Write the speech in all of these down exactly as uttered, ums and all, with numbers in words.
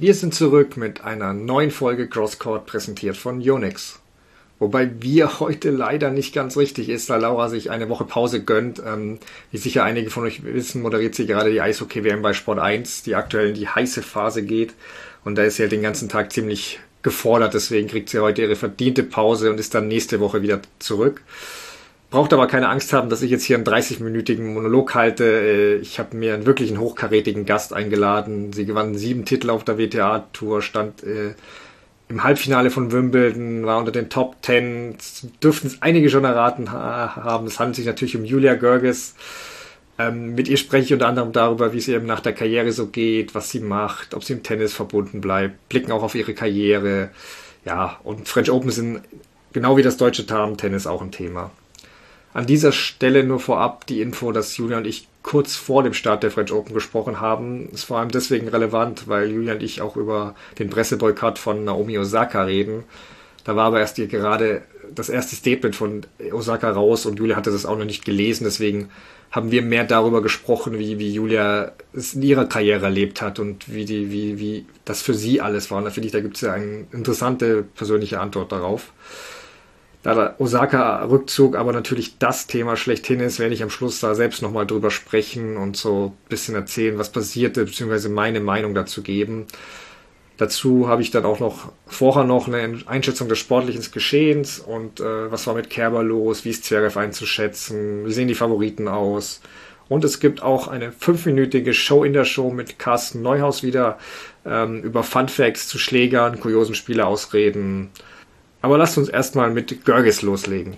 Wir sind zurück mit einer neuen Folge Crosscourt, präsentiert von Yonex. Wobei wir heute leider nicht ganz richtig ist, da Laura sich eine Woche Pause gönnt. Ähm, wie sicher einige von euch wissen, moderiert sie gerade die Eishockey-W M bei Sport eins, die aktuell in die heiße Phase geht. Und da ist sie halt den ganzen Tag ziemlich gefordert, deswegen kriegt sie heute ihre verdiente Pause und ist dann nächste Woche wieder zurück. Braucht aber keine Angst haben, dass ich jetzt hier einen dreißig-minütigen Monolog halte. Ich habe mir einen wirklichen hochkarätigen Gast eingeladen. Sie gewann sieben Titel auf der W T A-Tour, stand äh, im Halbfinale von Wimbledon, war unter den Top Ten. Dürften es einige schon erraten ha- haben. Es handelt sich natürlich um Julia Görges. Ähm, mit ihr spreche ich unter anderem darüber, wie es ihr nach der Karriere so geht, was sie macht, ob sie im Tennis verbunden bleibt, blicken auch auf ihre Karriere. Ja, und French Open sind genau wie das deutsche Damen-Tennis auch ein Thema. An dieser Stelle nur vorab die Info, dass Julia und ich kurz vor dem Start der French Open gesprochen haben. Ist vor allem deswegen relevant, weil Julia und ich auch über den Presseboykott von Naomi Osaka reden. Da war aber erst ihr gerade das erste Statement von Osaka raus und Julia hatte das auch noch nicht gelesen. Deswegen haben wir mehr darüber gesprochen, wie, wie Julia es in ihrer Karriere erlebt hat und wie, die, wie, wie das für sie alles war. Und da finde ich, da gibt es ja eine interessante persönliche Antwort darauf. Da der Osaka-Rückzug aber natürlich das Thema schlechthin ist, werde ich am Schluss da selbst nochmal drüber sprechen und so ein bisschen erzählen, was passierte, beziehungsweise meine Meinung dazu geben. Dazu habe ich dann auch noch vorher noch eine Einschätzung des sportlichen Geschehens und äh, was war mit Kerber los, wie ist Zverev einzuschätzen, wie sehen die Favoriten aus. Und es gibt auch eine fünfminütige Show in der Show mit Carsten Neuhaus wieder ähm, über Funfacts zu Schlägern, kuriosen Spieleausreden. Aber lasst uns erstmal mit Görges loslegen.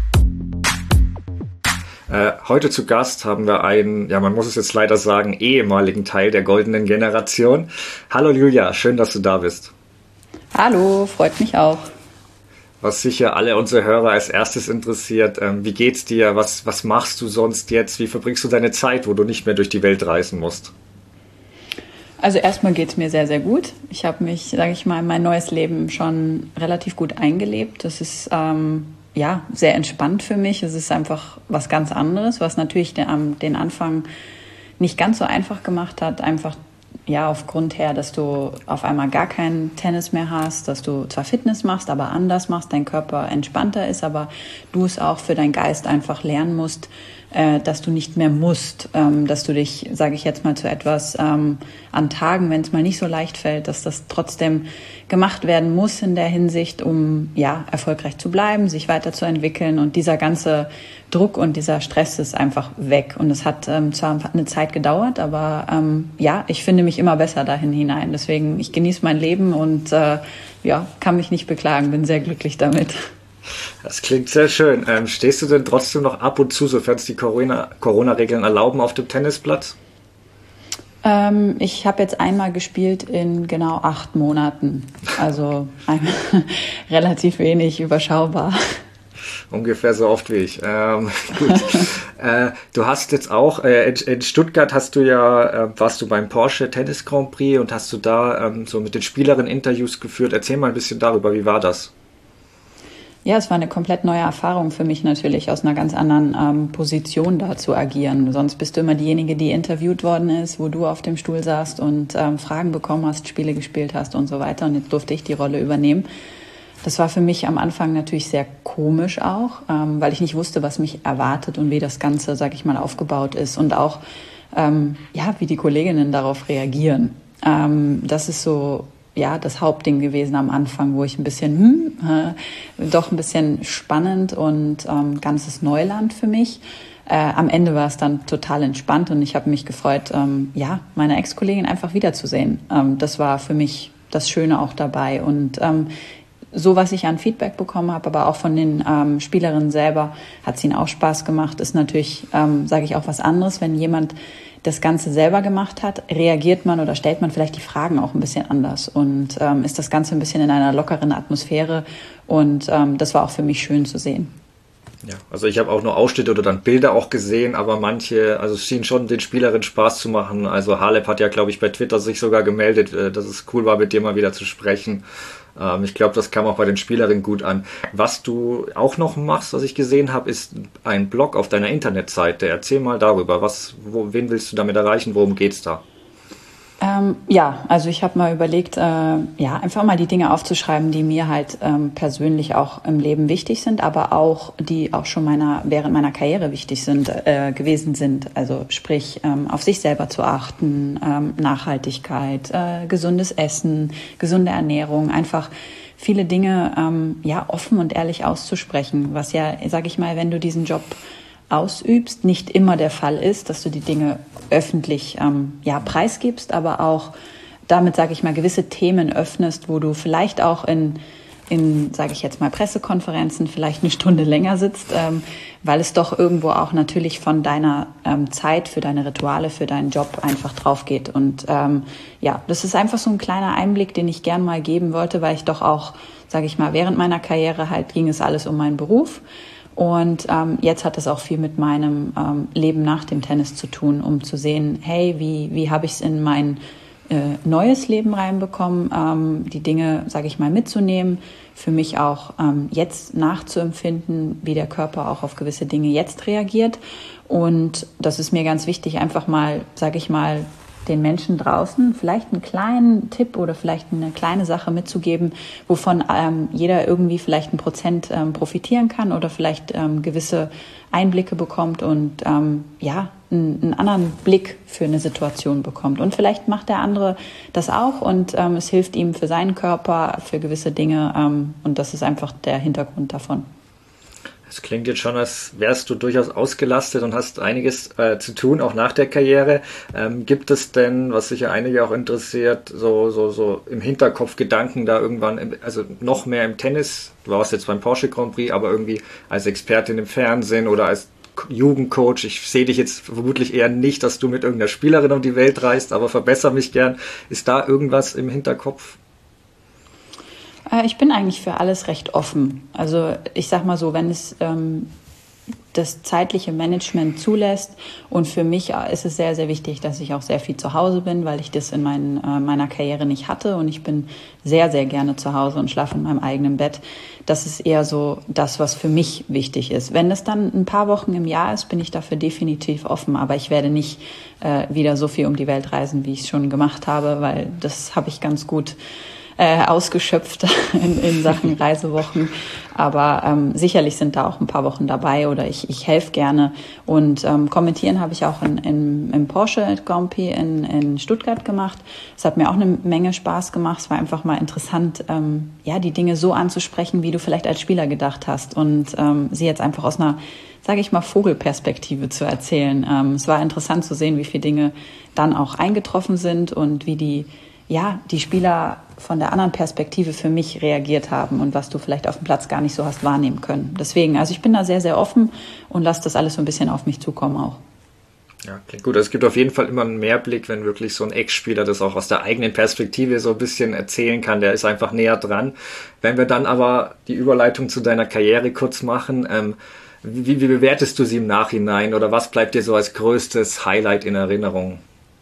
Äh, heute zu Gast haben wir einen, ja man muss es jetzt leider sagen, ehemaligen Teil der goldenen Generation. Hallo Julia, schön, dass du da bist. Hallo, freut mich auch. Was sicher alle unsere Hörer als erstes interessiert, ähm, wie geht's dir, was, was machst du sonst jetzt, wie verbringst du deine Zeit, wo du nicht mehr durch die Welt reisen musst? Also erstmal geht es mir sehr, sehr gut. Ich habe mich, sage ich mal, in mein neues Leben schon relativ gut eingelebt. Das ist ähm, ja sehr entspannt für mich. Es ist einfach was ganz anderes, was natürlich den, den Anfang nicht ganz so einfach gemacht hat. Einfach ja aufgrund her, dass du auf einmal gar keinen Tennis mehr hast, dass du zwar Fitness machst, aber anders machst, dein Körper entspannter ist, aber du es auch für deinen Geist einfach lernen musst, äh, dass du nicht mehr musst, ähm, dass du dich, sage ich jetzt mal, zu etwas ähm, an Tagen, wenn es mal nicht so leicht fällt, dass das trotzdem gemacht werden muss in der Hinsicht, um ja erfolgreich zu bleiben, sich weiterzuentwickeln, und dieser ganze Druck und dieser Stress ist einfach weg. Und es hat ähm, zwar eine Zeit gedauert, aber ähm, ja, ich finde mich immer besser dahin hinein. Deswegen, ich genieße mein Leben und äh, ja, kann mich nicht beklagen, bin sehr glücklich damit. Das klingt sehr schön. Ähm, stehst du denn trotzdem noch ab und zu, sofern es die Corona- Corona-Regeln erlauben, auf dem Tennisplatz? Ähm, ich habe jetzt einmal gespielt in genau acht Monaten. Also relativ wenig, überschaubar. Ungefähr so oft wie ich. Ähm, gut. äh, du hast jetzt auch, äh, in, in Stuttgart hast du ja, äh, warst du beim Porsche Tennis Grand Prix und hast du da ähm, so mit den Spielerinnen Interviews geführt. Erzähl mal ein bisschen darüber, wie war das? Ja, es war eine komplett neue Erfahrung für mich natürlich, aus einer ganz anderen ähm, Position da zu agieren. Sonst bist du immer diejenige, die interviewt worden ist, wo du auf dem Stuhl saßt und ähm, Fragen bekommen hast, Spiele gespielt hast und so weiter. Und jetzt durfte ich die Rolle übernehmen. Das war für mich am Anfang natürlich sehr komisch auch, ähm, weil ich nicht wusste, was mich erwartet und wie das Ganze, sag ich mal, aufgebaut ist. Und auch, ähm, ja, wie die Kolleginnen darauf reagieren. Ähm, das ist so... ja, das Hauptding gewesen am Anfang, wo ich ein bisschen, hm, äh, doch ein bisschen spannend und ähm, ganzes Neuland für mich. Äh, am Ende war es dann total entspannt und ich habe mich gefreut, ähm, ja, meine Ex-Kollegin einfach wiederzusehen. Ähm, das war für mich das Schöne auch dabei. Und ähm, so, was ich an Feedback bekommen habe, aber auch von den ähm, Spielerinnen selber, hat es ihnen auch Spaß gemacht. Ist natürlich, ähm, sage ich auch, was anderes, wenn jemand das Ganze selber gemacht hat, reagiert man oder stellt man vielleicht die Fragen auch ein bisschen anders und ähm, ist das Ganze ein bisschen in einer lockeren Atmosphäre, und ähm, das war auch für mich schön zu sehen. Ja, also ich habe auch nur Ausschnitte oder dann Bilder auch gesehen, aber manche, also es schien schon den Spielerinnen Spaß zu machen. Also Halep hat ja, glaube ich, bei Twitter sich sogar gemeldet, dass es cool war, mit dir mal wieder zu sprechen. Ähm, ich glaube, das kam auch bei den Spielerinnen gut an. Was du auch noch machst, was ich gesehen habe, ist ein Blog auf deiner Internetseite. Erzähl mal darüber. Was, wo, wen willst du damit erreichen? Worum geht's da? Ähm, ja, also ich habe mal überlegt, äh, ja, einfach mal die Dinge aufzuschreiben, die mir halt ähm, persönlich auch im Leben wichtig sind, aber auch die auch schon meiner während meiner Karriere wichtig sind äh, gewesen sind. Also sprich, ähm, auf sich selber zu achten, ähm, Nachhaltigkeit, äh, gesundes Essen, gesunde Ernährung, einfach viele Dinge ähm, ja offen und ehrlich auszusprechen, was ja, sage ich mal, wenn du diesen Job ausübst, nicht immer der Fall ist, dass du die Dinge öffentlich ähm, ja, preisgibst, aber auch damit, sage ich mal, gewisse Themen öffnest, wo du vielleicht auch in, in sage ich jetzt mal, Pressekonferenzen vielleicht eine Stunde länger sitzt, ähm, weil es doch irgendwo auch natürlich von deiner ähm, Zeit für deine Rituale, für deinen Job einfach drauf geht. Und ähm, ja, das ist einfach so ein kleiner Einblick, den ich gern mal geben wollte, weil ich doch auch, sage ich mal, während meiner Karriere halt ging es alles um meinen Beruf. Und ähm, jetzt hat es auch viel mit meinem ähm, Leben nach dem Tennis zu tun, um zu sehen, hey, wie, wie habe ich es in mein äh, neues Leben reinbekommen, ähm, die Dinge, sage ich mal, mitzunehmen, für mich auch ähm, jetzt nachzuempfinden, wie der Körper auch auf gewisse Dinge jetzt reagiert. Und das ist mir ganz wichtig, einfach mal, sage ich mal, den Menschen draußen vielleicht einen kleinen Tipp oder vielleicht eine kleine Sache mitzugeben, wovon ähm, jeder irgendwie vielleicht ein Prozent ähm, profitieren kann oder vielleicht ähm, gewisse Einblicke bekommt und ähm, ja, einen, einen anderen Blick für eine Situation bekommt. Und vielleicht macht der andere das auch und ähm, es hilft ihm für seinen Körper, für gewisse Dinge ähm, und das ist einfach der Hintergrund davon. Es klingt jetzt schon, als wärst du durchaus ausgelastet und hast einiges äh, zu tun, auch nach der Karriere. Ähm, gibt es denn, was sicher einige auch interessiert, so, so, so im Hinterkopf Gedanken da irgendwann, im, also noch mehr im Tennis? Du warst jetzt beim Porsche Grand Prix, aber irgendwie als Expertin im Fernsehen oder als Jugendcoach. Ich sehe dich jetzt vermutlich eher nicht, dass du mit irgendeiner Spielerin um die Welt reist, aber verbessere mich gern. Ist da irgendwas im Hinterkopf? Ich bin eigentlich für alles recht offen. Also ich sag mal so, wenn es ähm, das zeitliche Management zulässt und für mich ist es sehr, sehr wichtig, dass ich auch sehr viel zu Hause bin, weil ich das in mein, äh, meiner Karriere nicht hatte und ich bin sehr, sehr gerne zu Hause und schlafe in meinem eigenen Bett. Das ist eher so das, was für mich wichtig ist. Wenn das dann ein paar Wochen im Jahr ist, bin ich dafür definitiv offen, aber ich werde nicht äh, wieder so viel um die Welt reisen, wie ich es schon gemacht habe, weil das habe ich ganz gut Äh, ausgeschöpft in, in Sachen Reisewochen. Aber ähm, sicherlich sind da auch ein paar Wochen dabei oder ich, ich helfe gerne. Und ähm, kommentieren habe ich auch in, in, im Porsche Grand Prix in, in Stuttgart gemacht. Es hat mir auch eine Menge Spaß gemacht. Es war einfach mal interessant, ähm, ja, die Dinge so anzusprechen, wie du vielleicht als Spieler gedacht hast. Und ähm, sie jetzt einfach aus einer, sage ich mal, Vogelperspektive zu erzählen. Ähm, es war interessant zu sehen, wie viele Dinge dann auch eingetroffen sind und wie die ja, die Spieler von der anderen Perspektive für mich reagiert haben und was du vielleicht auf dem Platz gar nicht so hast wahrnehmen können. Deswegen, also ich bin da sehr, sehr offen und lasse das alles so ein bisschen auf mich zukommen auch. Ja, klingt gut. Also es gibt auf jeden Fall immer einen Mehrblick, wenn wirklich so ein Ex-Spieler das auch aus der eigenen Perspektive so ein bisschen erzählen kann. Der ist einfach näher dran. Wenn wir dann aber die Überleitung zu deiner Karriere kurz machen, ähm, wie, wie bewertest du sie im Nachhinein oder was bleibt dir so als größtes Highlight in Erinnerung?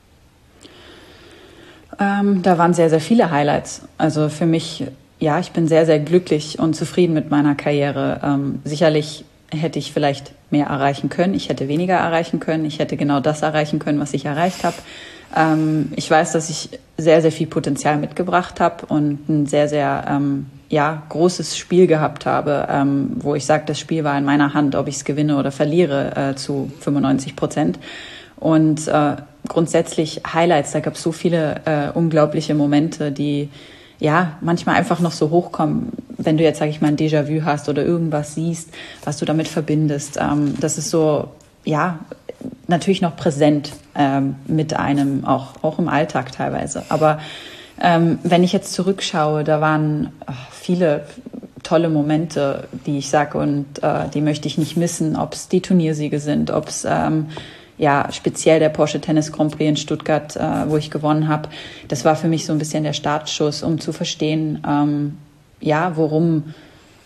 Ähm, da waren sehr, sehr viele Highlights. Also für mich, ja, ich bin sehr, sehr glücklich und zufrieden mit meiner Karriere. Ähm, sicherlich hätte ich vielleicht mehr erreichen können. Ich hätte weniger erreichen können. Ich hätte genau das erreichen können, was ich erreicht habe. Ähm, ich weiß, dass ich sehr, sehr viel Potenzial mitgebracht habe und ein sehr, sehr ähm, ja, großes Spiel gehabt habe, ähm, wo ich sage, das Spiel war in meiner Hand, ob ich es gewinne oder verliere, äh, zu fünfundneunzig Prozent. Und äh, grundsätzlich Highlights, da gab es so viele äh, unglaubliche Momente, die ja manchmal einfach noch so hochkommen, wenn du jetzt, sage ich mal, ein Déjà-vu hast oder irgendwas siehst, was du damit verbindest. Ähm, das ist so, ja, natürlich noch präsent ähm, mit einem, auch, auch im Alltag teilweise. Aber ähm, wenn ich jetzt zurückschaue, da waren ach, viele tolle Momente, die ich sage und äh, die möchte ich nicht missen, ob es die Turniersiege sind, ob es ähm, ja, speziell der Porsche Tennis Grand Prix in Stuttgart, äh, wo ich gewonnen habe. Das war für mich so ein bisschen der Startschuss, um zu verstehen, ähm, ja, worum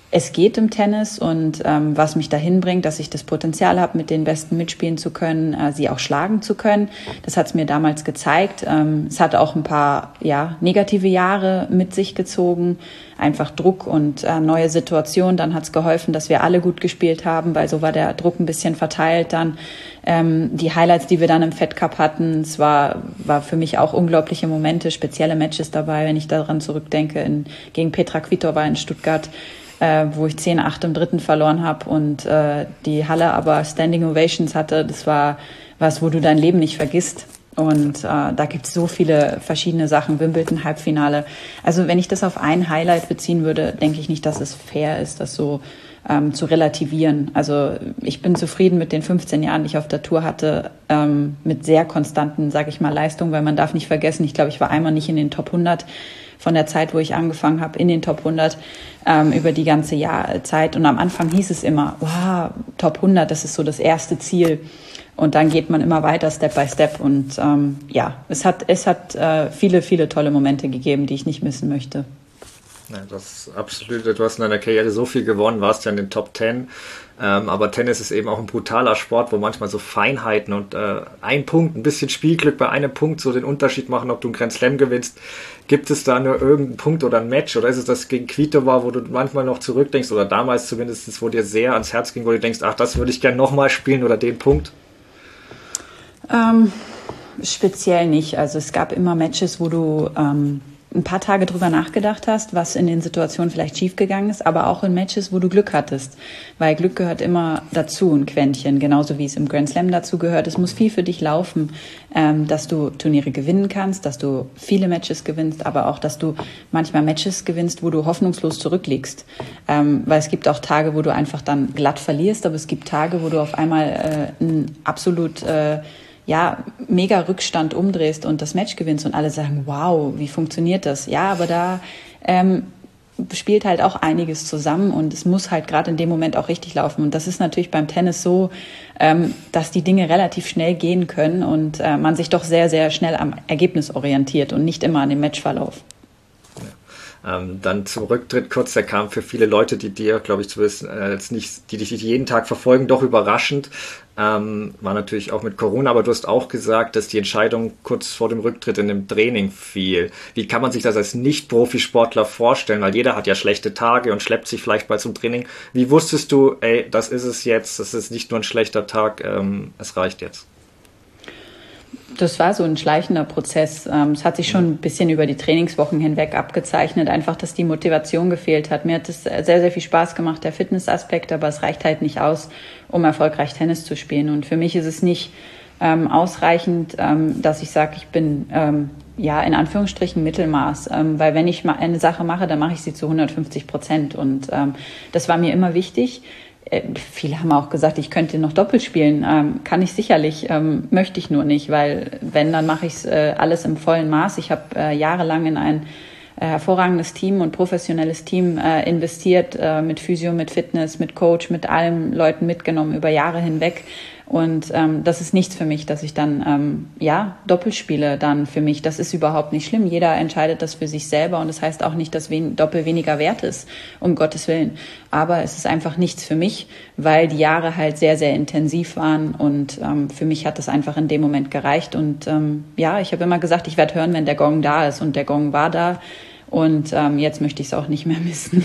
es geht im Tennis und ähm, was mich dahin bringt, dass ich das Potenzial habe, mit den Besten mitspielen zu können, äh, sie auch schlagen zu können. Das hat es mir damals gezeigt. Ähm, es hat auch ein paar ja, negative Jahre mit sich gezogen, einfach Druck und äh, neue Situationen. Dann hat es geholfen, dass wir alle gut gespielt haben, weil so war der Druck ein bisschen verteilt. Dann ähm, die Highlights, die wir dann im Fed Cup hatten, es war, war für mich auch unglaubliche Momente, spezielle Matches dabei, wenn ich daran zurückdenke, in, gegen Petra Kvitova in Stuttgart, Äh, wo ich zehn acht im dritten verloren habe und äh, die Halle aber Standing Ovations hatte. Das war was, wo du dein Leben nicht vergisst. Und äh, da gibt es so viele verschiedene Sachen. Wimbledon Halbfinale. Also wenn ich das auf ein Highlight beziehen würde, denke ich nicht, dass es fair ist, das so ähm, zu relativieren. Also ich bin zufrieden mit den fünfzehn Jahren, die ich auf der Tour hatte, ähm, mit sehr konstanten, sage ich mal, Leistungen, weil man darf nicht vergessen, ich glaube, ich war einmal nicht in den Top hundert von der Zeit, wo ich angefangen habe, in den Top hundert ähm, über die ganze Jahr Zeit. Und am Anfang hieß es immer, wow, Top hundert, das ist so das erste Ziel. Und dann geht man immer weiter, Step by Step. Und ähm, ja, es hat, es hat äh, viele, viele tolle Momente gegeben, die ich nicht missen möchte. Ja, das ist absolut, du hast in deiner Karriere so viel gewonnen, warst ja in den Top Ten. Ähm, aber Tennis ist eben auch ein brutaler Sport, wo manchmal so Feinheiten und äh, ein Punkt, ein bisschen Spielglück bei einem Punkt so den Unterschied machen, ob du einen Grand Slam gewinnst. Gibt es da nur irgendeinen Punkt oder ein Match oder ist es das gegen Kvitova, wo du manchmal noch zurückdenkst oder damals zumindest, wo dir sehr ans Herz ging, wo du denkst, ach, das würde ich gerne nochmal spielen oder den Punkt? Ähm, speziell nicht. Also es gab immer Matches, wo du ähm, ein paar Tage drüber nachgedacht hast, was in den Situationen vielleicht schiefgegangen ist, aber auch in Matches, wo du Glück hattest. Weil Glück gehört immer dazu, ein Quäntchen, genauso wie es im Grand Slam dazu gehört. Es muss viel für dich laufen, ähm, dass du Turniere gewinnen kannst, dass du viele Matches gewinnst, aber auch, dass du manchmal Matches gewinnst, wo du hoffnungslos zurückliegst. Ähm, weil es gibt auch Tage, wo du einfach dann glatt verlierst, aber es gibt Tage, wo du auf einmal äh, ein absolut äh, ja, mega Rückstand umdrehst und das Match gewinnst und alle sagen, wow, wie funktioniert das? Ja, aber da ähm, spielt halt auch einiges zusammen und es muss halt gerade in dem Moment auch richtig laufen. Und das ist natürlich beim Tennis so, ähm, dass die Dinge relativ schnell gehen können und äh, man sich doch sehr, sehr schnell am Ergebnis orientiert und nicht immer an dem Matchverlauf. Ähm, dann zum Rücktritt kurz, der kam für viele Leute, die dir, glaube ich, zu wissen, äh, jetzt nicht, die dich jeden Tag verfolgen, doch überraschend. Ähm, war natürlich auch mit Corona, aber du hast auch gesagt, dass die Entscheidung kurz vor dem Rücktritt in dem Training fiel. Wie kann man sich das als Nicht-Profisportler vorstellen? Weil jeder hat ja schlechte Tage und schleppt sich vielleicht mal zum Training. Wie wusstest du, ey, das ist es jetzt, das ist nicht nur ein schlechter Tag, ähm, es reicht jetzt? Das war so ein schleichender Prozess. Es hat sich schon ein bisschen über die Trainingswochen hinweg abgezeichnet, einfach, dass die Motivation gefehlt hat. Mir hat es sehr, sehr viel Spaß gemacht, der Fitnessaspekt, aber es reicht halt nicht aus, um erfolgreich Tennis zu spielen. Und für mich ist es nicht ähm, ausreichend, ähm, dass ich sage, ich bin ähm, ja in Anführungsstrichen Mittelmaß, ähm, weil wenn ich mal eine Sache mache, dann mache ich sie zu hundertfünfzig Prozent. Und ähm, das war mir immer wichtig. Viele haben auch gesagt, ich könnte noch Doppel spielen. Ähm, kann ich sicherlich, ähm, möchte ich nur nicht, weil wenn, dann mache ich es äh, alles im vollen Maß. Ich habe äh, jahrelang in ein äh, hervorragendes Team und professionelles Team äh, investiert, äh, mit Physio, mit Fitness, mit Coach, mit allen Leuten mitgenommen über Jahre hinweg. Und ähm, das ist nichts für mich, dass ich dann ähm, ja Doppel spiele dann für mich. Das ist überhaupt nicht schlimm. Jeder entscheidet das für sich selber und das heißt auch nicht, dass wen- Doppel weniger wert ist, um Gottes Willen. Aber es ist einfach nichts für mich, weil die Jahre halt sehr, sehr intensiv waren und ähm, für mich hat das einfach in dem Moment gereicht. Und ähm, ja, ich habe immer gesagt, ich werde hören, wenn der Gong da ist und der Gong war da. Und ähm, jetzt möchte ich es auch nicht mehr missen.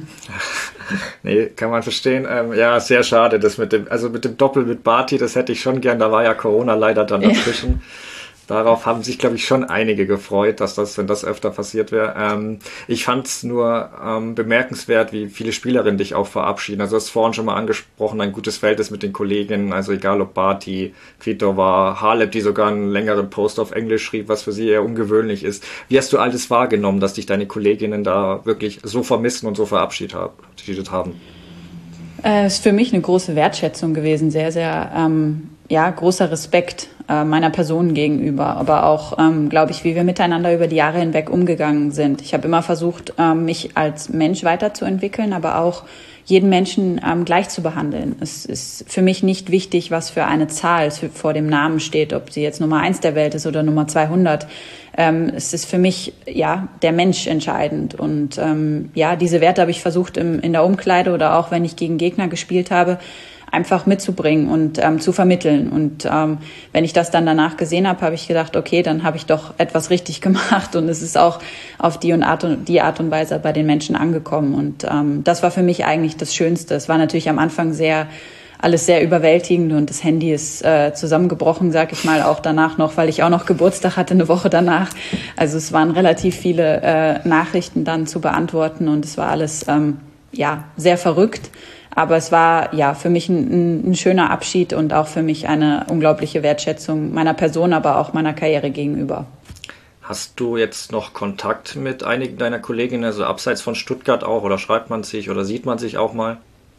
Nee, kann man verstehen. Ähm, ja, sehr schade, das mit dem, also mit dem Doppel mit Barty, das hätte ich schon gern, da war ja Corona leider dann dazwischen. Ja. Darauf haben sich, glaube ich, schon einige gefreut, dass das, wenn das öfter passiert wäre. Ähm, ich fand es nur ähm, bemerkenswert, wie viele Spielerinnen dich auch verabschieden. Also du hast vorhin schon mal angesprochen, ein gutes Verhältnis mit den Kolleginnen, also egal ob Barty, Kvitova, Halep, die sogar einen längeren Post auf Englisch schrieb, was für sie eher ungewöhnlich ist. Wie hast du alles wahrgenommen, dass dich deine Kolleginnen da wirklich so vermissen und so verabschiedet haben? Es ist für mich eine große Wertschätzung gewesen, sehr, sehr ähm ja, großer Respekt äh, meiner Person gegenüber, aber auch, ähm, glaube ich, wie wir miteinander über die Jahre hinweg umgegangen sind. Ich habe immer versucht, ähm, mich als Mensch weiterzuentwickeln, aber auch jeden Menschen ähm, gleich zu behandeln. Es ist für mich nicht wichtig, was für eine Zahl vor dem Namen steht, ob sie jetzt Nummer eins der Welt ist oder Nummer zweihundert. Ähm, es ist für mich, ja, der Mensch entscheidend. Und ähm, ja, diese Werte habe ich versucht im, in der Umkleide oder auch wenn ich gegen Gegner gespielt habe, einfach mitzubringen und ähm, zu vermitteln. Und ähm, wenn ich das dann danach gesehen habe, habe ich gedacht, okay, dann habe ich doch etwas richtig gemacht und es ist auch auf die, und Art, und, die Art und Weise bei den Menschen angekommen. Und ähm, das war für mich eigentlich das Schönste. Es war natürlich am Anfang sehr alles sehr überwältigend und das Handy ist äh, zusammengebrochen, sag ich mal, auch danach noch, weil ich auch noch Geburtstag hatte, eine Woche danach. Also es waren relativ viele äh, Nachrichten dann zu beantworten und es war alles ähm, ja sehr verrückt. Aber es war ja für mich ein, ein schöner Abschied und auch für mich eine unglaubliche Wertschätzung meiner Person, aber auch meiner Karriere gegenüber. Hast du jetzt noch Kontakt mit einigen deiner Kolleginnen, also abseits von Stuttgart auch, oder schreibt man sich oder sieht man sich auch mal?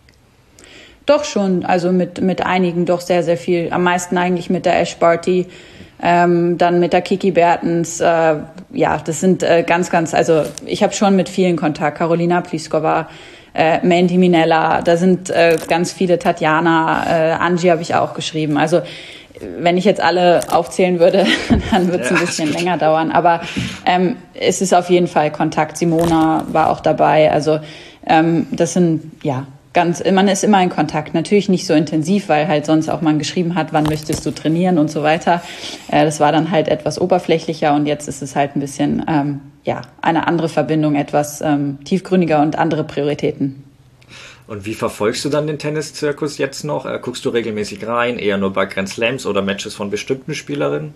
Doch schon, also mit, mit einigen doch sehr, sehr viel. Am meisten eigentlich mit der Ash Barty, ähm, dann mit der Kiki Bertens. Äh, ja, das sind äh, ganz, ganz, also ich habe schon mit vielen Kontakt. Carolina Pliskova, Äh, Mandy Minella, da sind äh, ganz viele, Tatjana, äh, Angie habe ich auch geschrieben. Also wenn ich jetzt alle aufzählen würde, dann wird es ja ein bisschen länger dauern. Aber ähm, es ist auf jeden Fall Kontakt. Simona war auch dabei. Also ähm, das sind, ja, ganz, man ist immer in Kontakt. Natürlich nicht so intensiv, weil halt sonst auch man geschrieben hat, wann möchtest du trainieren und so weiter. Äh, das war dann halt etwas oberflächlicher und jetzt ist es halt ein bisschen... Ähm, ja, eine andere Verbindung, etwas ähm, tiefgründiger und andere Prioritäten. Und wie verfolgst du dann den Tenniszirkus jetzt noch? Äh, guckst du regelmäßig rein, eher nur bei Grand Slams oder Matches von bestimmten Spielerinnen?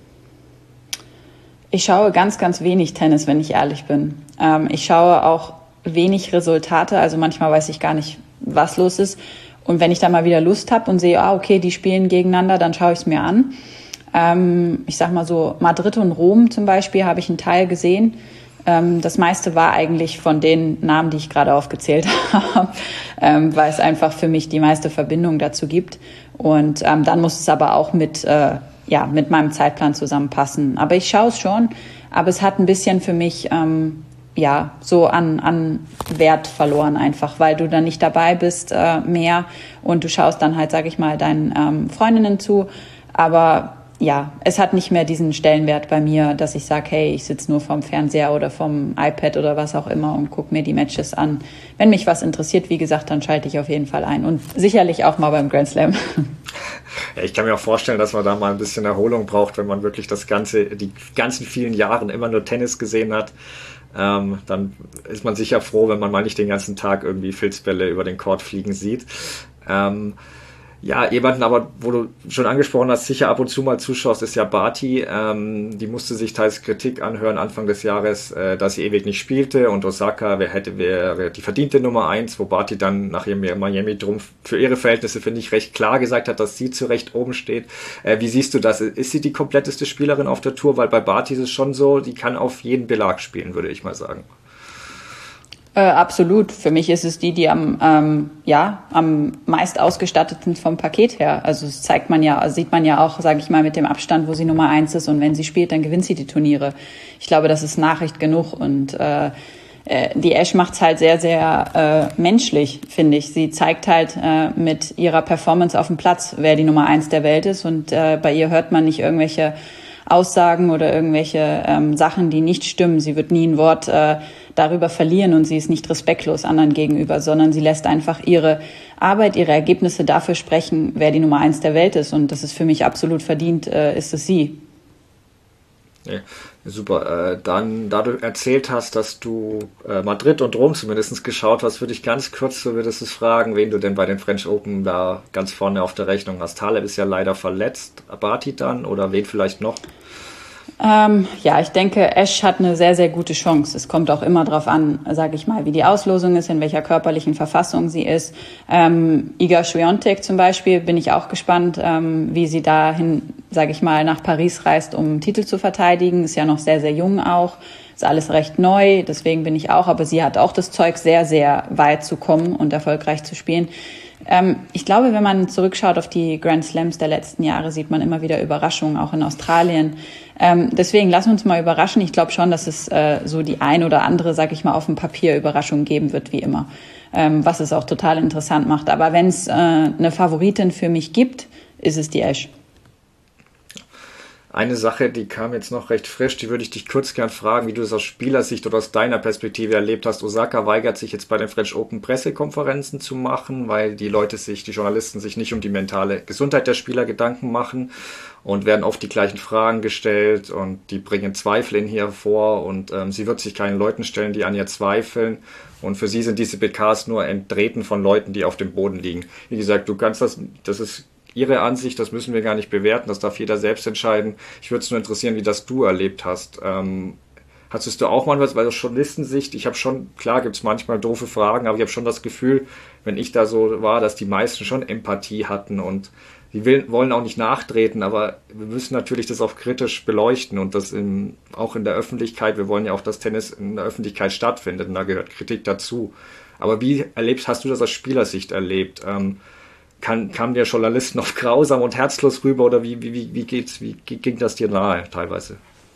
Ich schaue ganz, ganz wenig Tennis, wenn ich ehrlich bin. Ähm, ich schaue auch wenig Resultate, also manchmal weiß ich gar nicht, was los ist. Und wenn ich dann mal wieder Lust habe und sehe, ah, okay, die spielen gegeneinander, dann schaue ich es mir an. Ähm, ich sag mal so, Madrid und Rom zum Beispiel habe ich einen Teil gesehen. Das meiste war eigentlich von den Namen, die ich gerade aufgezählt habe, ähm, weil es einfach für mich die meiste Verbindung dazu gibt. Und ähm, dann muss es aber auch mit, äh, ja, mit meinem Zeitplan zusammenpassen. Aber ich schaue es schon, aber es hat ein bisschen für mich ähm, ja, so an, an Wert verloren einfach, weil du dann nicht dabei bist äh, mehr und du schaust dann halt, sag ich mal, deinen ähm, Freundinnen zu. Aber ja, es hat nicht mehr diesen Stellenwert bei mir, dass ich sage, hey, ich sitze nur vorm Fernseher oder vom iPad oder was auch immer und gucke mir die Matches an. Wenn mich was interessiert, wie gesagt, dann schalte ich auf jeden Fall ein und sicherlich auch mal beim Grand Slam. Ja, ich kann mir auch vorstellen, dass man da mal ein bisschen Erholung braucht, wenn man wirklich das ganze, die ganzen vielen Jahren immer nur Tennis gesehen hat. Ähm, dann ist man sicher froh, wenn man mal nicht den ganzen Tag irgendwie Filzbälle über den Court fliegen sieht. Ähm, Ja, jemanden aber, wo du schon angesprochen hast, sicher ab und zu mal zuschaust, ist ja Barty. Ähm, die musste sich teils Kritik anhören Anfang des Jahres, äh, dass sie ewig nicht spielte und Osaka wer hätte, wäre die verdiente Nummer eins, wo Barty dann nach ihrem Miami-Drum für ihre Verhältnisse, finde ich, recht klar gesagt hat, dass sie zu Recht oben steht. Äh, wie siehst du das? Ist sie die kompletteste Spielerin auf der Tour? Weil bei Barty ist es schon so, die kann auf jeden Belag spielen, würde ich mal sagen. Äh, absolut. Für mich ist es die, die am, ähm, ja, am meist ausgestatteten vom Paket her. Also das zeigt man ja, sieht man ja auch, sage ich mal, mit dem Abstand, wo sie Nummer eins ist. Und wenn sie spielt, dann gewinnt sie die Turniere. Ich glaube, das ist Nachricht genug. Und äh, äh, die Ash macht's halt sehr, sehr äh, menschlich, finde ich. Sie zeigt halt äh, mit ihrer Performance auf dem Platz, wer die Nummer eins der Welt ist. Und äh, bei ihr hört man nicht irgendwelche Aussagen oder irgendwelche ähm, Sachen, die nicht stimmen. Sie wird nie ein Wort äh, darüber verlieren und sie ist nicht respektlos anderen gegenüber, sondern sie lässt einfach ihre Arbeit, ihre Ergebnisse dafür sprechen, wer die Nummer eins der Welt ist. Und das ist für mich absolut verdient, äh, ist es sie. Ja, super. Äh, dann, da du erzählt hast, dass du äh, Madrid und Rom zumindest geschaut hast, würde ich ganz kurz, so würdest du es fragen, wen du denn bei den French Open da ganz vorne auf der Rechnung hast. Halep ist ja leider verletzt, Barty dann oder wen vielleicht noch? Ähm, ja, ich denke, Ash hat eine sehr, sehr gute Chance. Es kommt auch immer darauf an, sage ich mal, wie die Auslosung ist, in welcher körperlichen Verfassung sie ist. Ähm, Iga Swiatek zum Beispiel, bin ich auch gespannt, ähm, wie sie dahin, sage ich mal, nach Paris reist, um Titel zu verteidigen. Ist ja noch sehr, sehr jung auch. Ist alles recht neu, deswegen bin ich auch. Aber sie hat auch das Zeug, sehr, sehr weit zu kommen und erfolgreich zu spielen. Ähm, ich glaube, wenn man zurückschaut auf die Grand Slams der letzten Jahre, sieht man immer wieder Überraschungen, auch in Australien. Ähm, deswegen lass uns mal überraschen. Ich glaube schon, dass es äh, so die ein oder andere, sag ich mal, auf dem Papier Überraschung geben wird, wie immer. Ähm, was es auch total interessant macht. Aber wenn es äh, eine Favoritin für mich gibt, ist es die Ash. Eine Sache, die kam jetzt noch recht frisch, die würde ich dich kurz gern fragen, wie du das aus Spielersicht oder aus deiner Perspektive erlebt hast. Osaka weigert sich jetzt bei den French Open Pressekonferenzen zu machen, weil die Leute sich, die Journalisten sich nicht um die mentale Gesundheit der Spieler Gedanken machen und werden oft die gleichen Fragen gestellt und die bringen Zweifel in ihr hervor und ähm, sie wird sich keinen Leuten stellen, die an ihr zweifeln. Und für sie sind diese P Ks nur Entreten von Leuten, die auf dem Boden liegen. Wie gesagt, du kannst das, das ist Ihre Ansicht, das müssen wir gar nicht bewerten, das darf jeder selbst entscheiden. Ich würde es nur interessieren, wie das du erlebt hast. Ähm, hattest du auch mal was, weil aus Journalistensicht, ich habe schon, klar gibt es manchmal doofe Fragen, aber ich habe schon das Gefühl, wenn ich da so war, dass die meisten schon Empathie hatten und die will, wollen auch nicht nachtreten, aber wir müssen natürlich das auch kritisch beleuchten und das in, auch in der Öffentlichkeit, wir wollen ja auch, dass Tennis in der Öffentlichkeit stattfindet und da gehört Kritik dazu. Aber wie erlebst, hast du das aus Spielersicht erlebt? Ähm, Kann, kam der Journalist noch grausam und herzlos rüber oder wie, wie, wie, geht's, wie ging das dir nahe teilweise?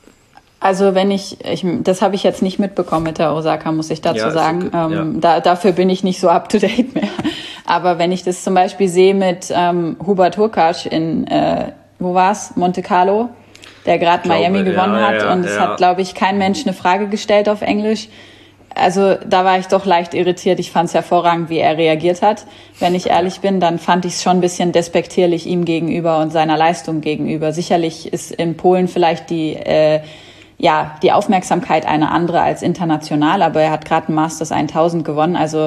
Also wenn ich, ich das habe ich jetzt nicht mitbekommen mit der Osaka, muss ich dazu ja, sagen. Okay. Ähm, ja. da, dafür bin ich nicht so up to date mehr. Aber wenn ich das zum Beispiel sehe mit ähm, Hubert Hurkacz in, äh, wo war's, Monte Carlo, der gerade Miami gewonnen ja, hat ja, und ja. es hat, glaube ich, kein Mensch eine Frage gestellt auf Englisch. Also da war ich doch leicht irritiert. Ich fand es hervorragend, wie er reagiert hat. Wenn ich ehrlich bin, dann fand ich es schon ein bisschen despektierlich ihm gegenüber und seiner Leistung gegenüber. Sicherlich ist in Polen vielleicht die äh, ja die Aufmerksamkeit eine andere als international, aber er hat gerade ein Masters tausend gewonnen. Also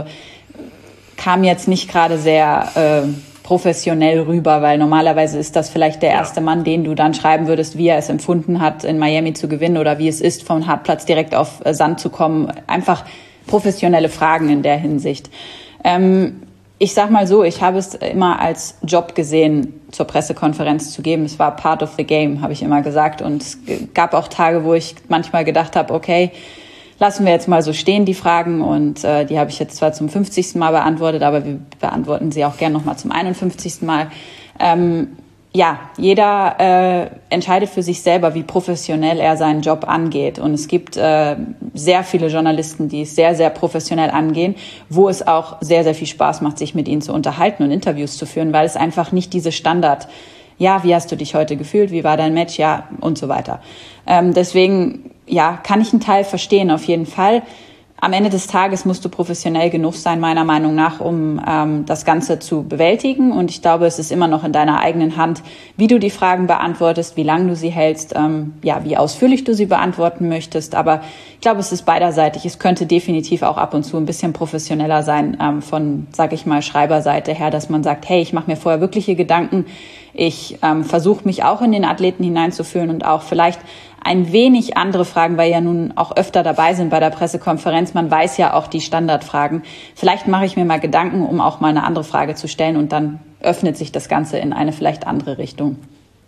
kam jetzt nicht gerade sehr äh, professionell rüber, weil normalerweise ist das vielleicht der erste ja. Mann, den du dann schreiben würdest, wie er es empfunden hat, in Miami zu gewinnen oder wie es ist, vom Hartplatz direkt auf Sand zu kommen. Einfach professionelle Fragen in der Hinsicht. Ähm, ich sag mal so, ich habe es immer als Job gesehen, zur Pressekonferenz zu geben. Es war part of the game, habe ich immer gesagt. Und es gab auch Tage, wo ich manchmal gedacht habe, okay, lassen wir jetzt mal so stehen, die Fragen. Und äh, die habe ich jetzt zwar zum fünfzigsten Mal beantwortet, aber wir beantworten sie auch gern nochmal zum einundfünfzigsten Mal. Ähm, ja, jeder äh, entscheidet für sich selber, wie professionell er seinen Job angeht. Und es gibt äh, sehr viele Journalisten, die es sehr, sehr professionell angehen, wo es auch sehr, sehr viel Spaß macht, sich mit ihnen zu unterhalten und Interviews zu führen, weil es einfach nicht diese Standard, ja, wie hast du dich heute gefühlt, wie war dein Match, ja, und so weiter. Ähm, deswegen, ja, kann ich einen Teil verstehen, auf jeden Fall. Am Ende des Tages musst du professionell genug sein, meiner Meinung nach, um ähm, das Ganze zu bewältigen. Und ich glaube, es ist immer noch in deiner eigenen Hand, wie du die Fragen beantwortest, wie lange du sie hältst, ähm, ja, wie ausführlich du sie beantworten möchtest. Aber ich glaube, es ist beiderseitig. Es könnte definitiv auch ab und zu ein bisschen professioneller sein ähm, von, sag ich mal, Schreiberseite her, dass man sagt, hey, ich mache mir vorher wirkliche Gedanken. Ich ähm, versuche mich auch in den Athleten hineinzufühlen und auch vielleicht ein wenig andere Fragen, weil ja nun auch öfter dabei sind bei der Pressekonferenz. Man weiß ja auch die Standardfragen. Vielleicht mache ich mir mal Gedanken, um auch mal eine andere Frage zu stellen und dann öffnet sich das Ganze in eine vielleicht andere Richtung.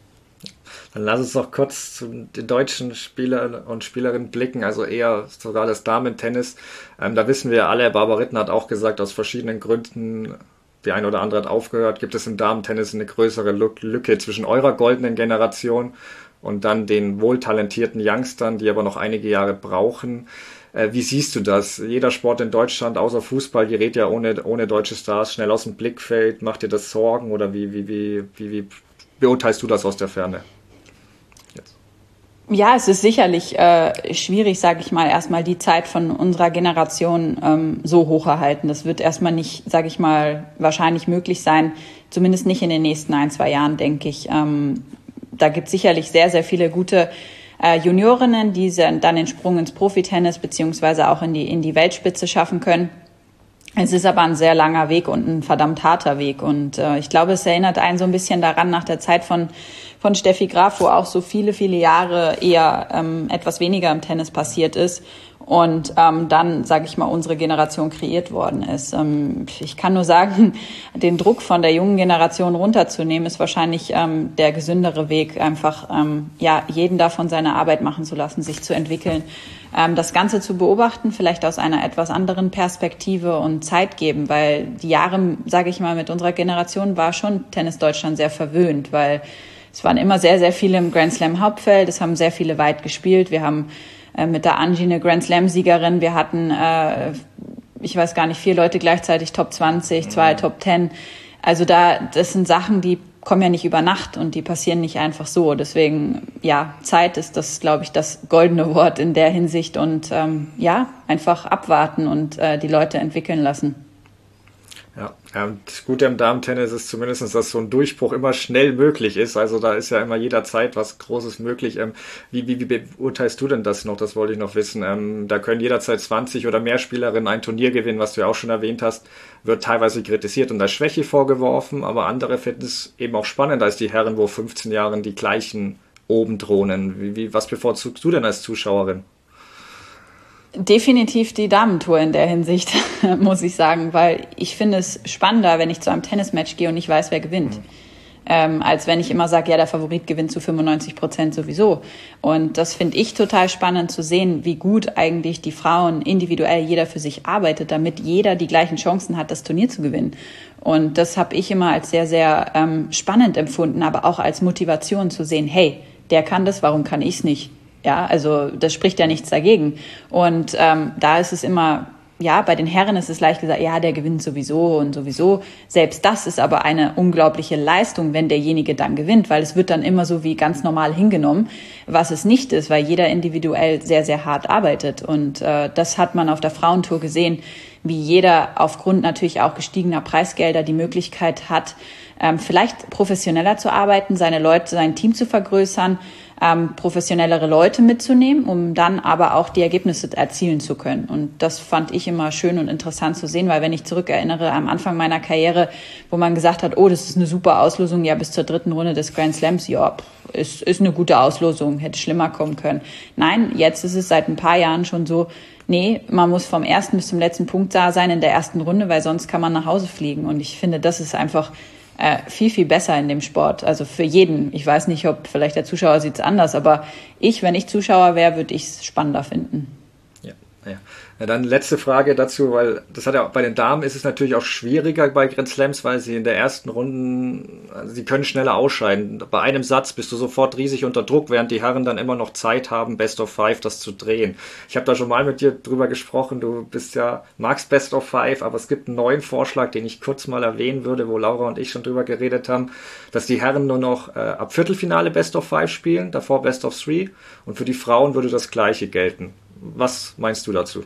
Dann lass uns noch kurz zu den deutschen Spielern und Spielerinnen blicken, also eher sogar das Damen-Tennis. Ähm, da wissen wir alle, Barbara Ritten hat auch gesagt, aus verschiedenen Gründen, die eine oder andere hat aufgehört, gibt es im Damen-Tennis eine größere Lücke zwischen eurer goldenen Generation und dann den wohltalentierten Youngstern, die aber noch einige Jahre brauchen. Äh, wie siehst du das? Jeder Sport in Deutschland, außer Fußball, gerät ja ohne, ohne deutsche Stars schnell aus dem Blickfeld. Macht dir das Sorgen oder wie, wie, wie, wie, wie beurteilst du das aus der Ferne? Jetzt. Ja, es ist sicherlich äh, schwierig, sage ich mal, erstmal die Zeit von unserer Generation ähm, so hochzuhalten. Das wird erstmal nicht, sage ich mal, wahrscheinlich möglich sein, zumindest nicht in den nächsten ein, zwei Jahren, denke ich. Ähm, Da gibt es sicherlich sehr, sehr viele gute äh, Juniorinnen, die dann den Sprung ins Profitennis beziehungsweise auch in die, in die Weltspitze schaffen können. Es ist aber ein sehr langer Weg und ein verdammt harter Weg. Und äh, ich glaube, es erinnert einen so ein bisschen daran nach der Zeit von, von Steffi Graf, wo auch so viele, viele Jahre eher ähm, etwas weniger im Tennis passiert ist. und ähm, dann, sage ich mal, unsere Generation kreiert worden ist. Ähm, ich kann nur sagen, den Druck von der jungen Generation runterzunehmen, ist wahrscheinlich ähm, der gesündere Weg, einfach ähm, ja jeden davon seine Arbeit machen zu lassen, sich zu entwickeln, ähm, das Ganze zu beobachten, vielleicht aus einer etwas anderen Perspektive und Zeit geben, weil die Jahre, sage ich mal, mit unserer Generation war schon Tennis Deutschland sehr verwöhnt, weil es waren immer sehr, sehr viele im Grand Slam Hauptfeld, es haben sehr viele weit gespielt, wir haben mit der Angie eine Grand Slam-Siegerin. Wir hatten, äh, ich weiß gar nicht, vier Leute gleichzeitig Top zwanzig, zwei Top zehn. Also da, das sind Sachen, die kommen ja nicht über Nacht und die passieren nicht einfach so. Deswegen, ja, Zeit ist das, glaube ich, das goldene Wort in der Hinsicht und ähm, ja, einfach abwarten und äh, die Leute entwickeln lassen. Ja, ähm, das Gute am Damen-Tennis ist zumindest, dass so ein Durchbruch immer schnell möglich ist. Also da ist ja immer jederzeit was Großes möglich. Ähm, wie, wie, wie beurteilst du denn das noch? Das wollte ich noch wissen. Ähm, da können jederzeit zwanzig oder mehr Spielerinnen ein Turnier gewinnen, was du ja auch schon erwähnt hast. Wird teilweise kritisiert und als Schwäche vorgeworfen, aber andere finden es eben auch spannend als die Herren, wo fünfzehn Jahren die gleichen oben thronen. Wie, wie, was bevorzugst du denn als Zuschauerin? Definitiv die Damentour in der Hinsicht, muss ich sagen, weil ich finde es spannender, wenn ich zu einem Tennismatch gehe und ich weiß, wer gewinnt. Mhm. Ähm, als wenn ich immer sage, ja, der Favorit gewinnt zu fünfundneunzig Prozent sowieso. Und das finde ich total spannend zu sehen, wie gut eigentlich die Frauen individuell jeder für sich arbeitet, damit jeder die gleichen Chancen hat, das Turnier zu gewinnen. Und das habe ich immer als sehr, sehr ähm, spannend empfunden, aber auch als Motivation zu sehen, hey, der kann das, warum kann ich es nicht? Ja, also das spricht ja nichts dagegen. Und ähm, da ist es immer, ja, bei den Herren ist es leicht gesagt, ja, der gewinnt sowieso und sowieso. Selbst das ist aber eine unglaubliche Leistung, wenn derjenige dann gewinnt, weil es wird dann immer so wie ganz normal hingenommen, was es nicht ist, weil jeder individuell sehr, sehr hart arbeitet. Und äh, das hat man auf der Frauentour gesehen, wie jeder aufgrund natürlich auch gestiegener Preisgelder die Möglichkeit hat, ähm, vielleicht professioneller zu arbeiten, seine Leute, sein Team zu vergrößern, ähm, professionellere Leute mitzunehmen, um dann aber auch die Ergebnisse erzielen zu können. Und das fand ich immer schön und interessant zu sehen, weil wenn ich zurückerinnere am Anfang meiner Karriere, wo man gesagt hat, oh, das ist eine super Auslosung, ja, bis zur dritten Runde des Grand Slams, ja, ist, ist eine gute Auslosung, hätte schlimmer kommen können. Nein, jetzt ist es seit ein paar Jahren schon so, nee, man muss vom ersten bis zum letzten Punkt da sein in der ersten Runde, weil sonst kann man nach Hause fliegen. Und ich finde, das ist einfach äh, viel, viel besser in dem Sport. Also für jeden. Ich weiß nicht, ob vielleicht der Zuschauer sieht es anders, aber ich, wenn ich Zuschauer wäre, würde ich es spannender finden. Ja, ja. Ja, dann letzte Frage dazu, weil das hat ja bei den Damen ist es natürlich auch schwieriger bei Grand Slams, weil sie in der ersten Runde, also sie können schneller ausscheiden. Bei einem Satz bist du sofort riesig unter Druck, während die Herren dann immer noch Zeit haben, Best of Five das zu drehen. Ich habe da schon mal mit dir drüber gesprochen, du bist ja, magst Best of Five, aber es gibt einen neuen Vorschlag, den ich kurz mal erwähnen würde, wo Laura und ich schon drüber geredet haben, dass die Herren nur noch äh, ab Viertelfinale Best of Five spielen, davor Best of Three und für die Frauen würde das Gleiche gelten. Was meinst du dazu?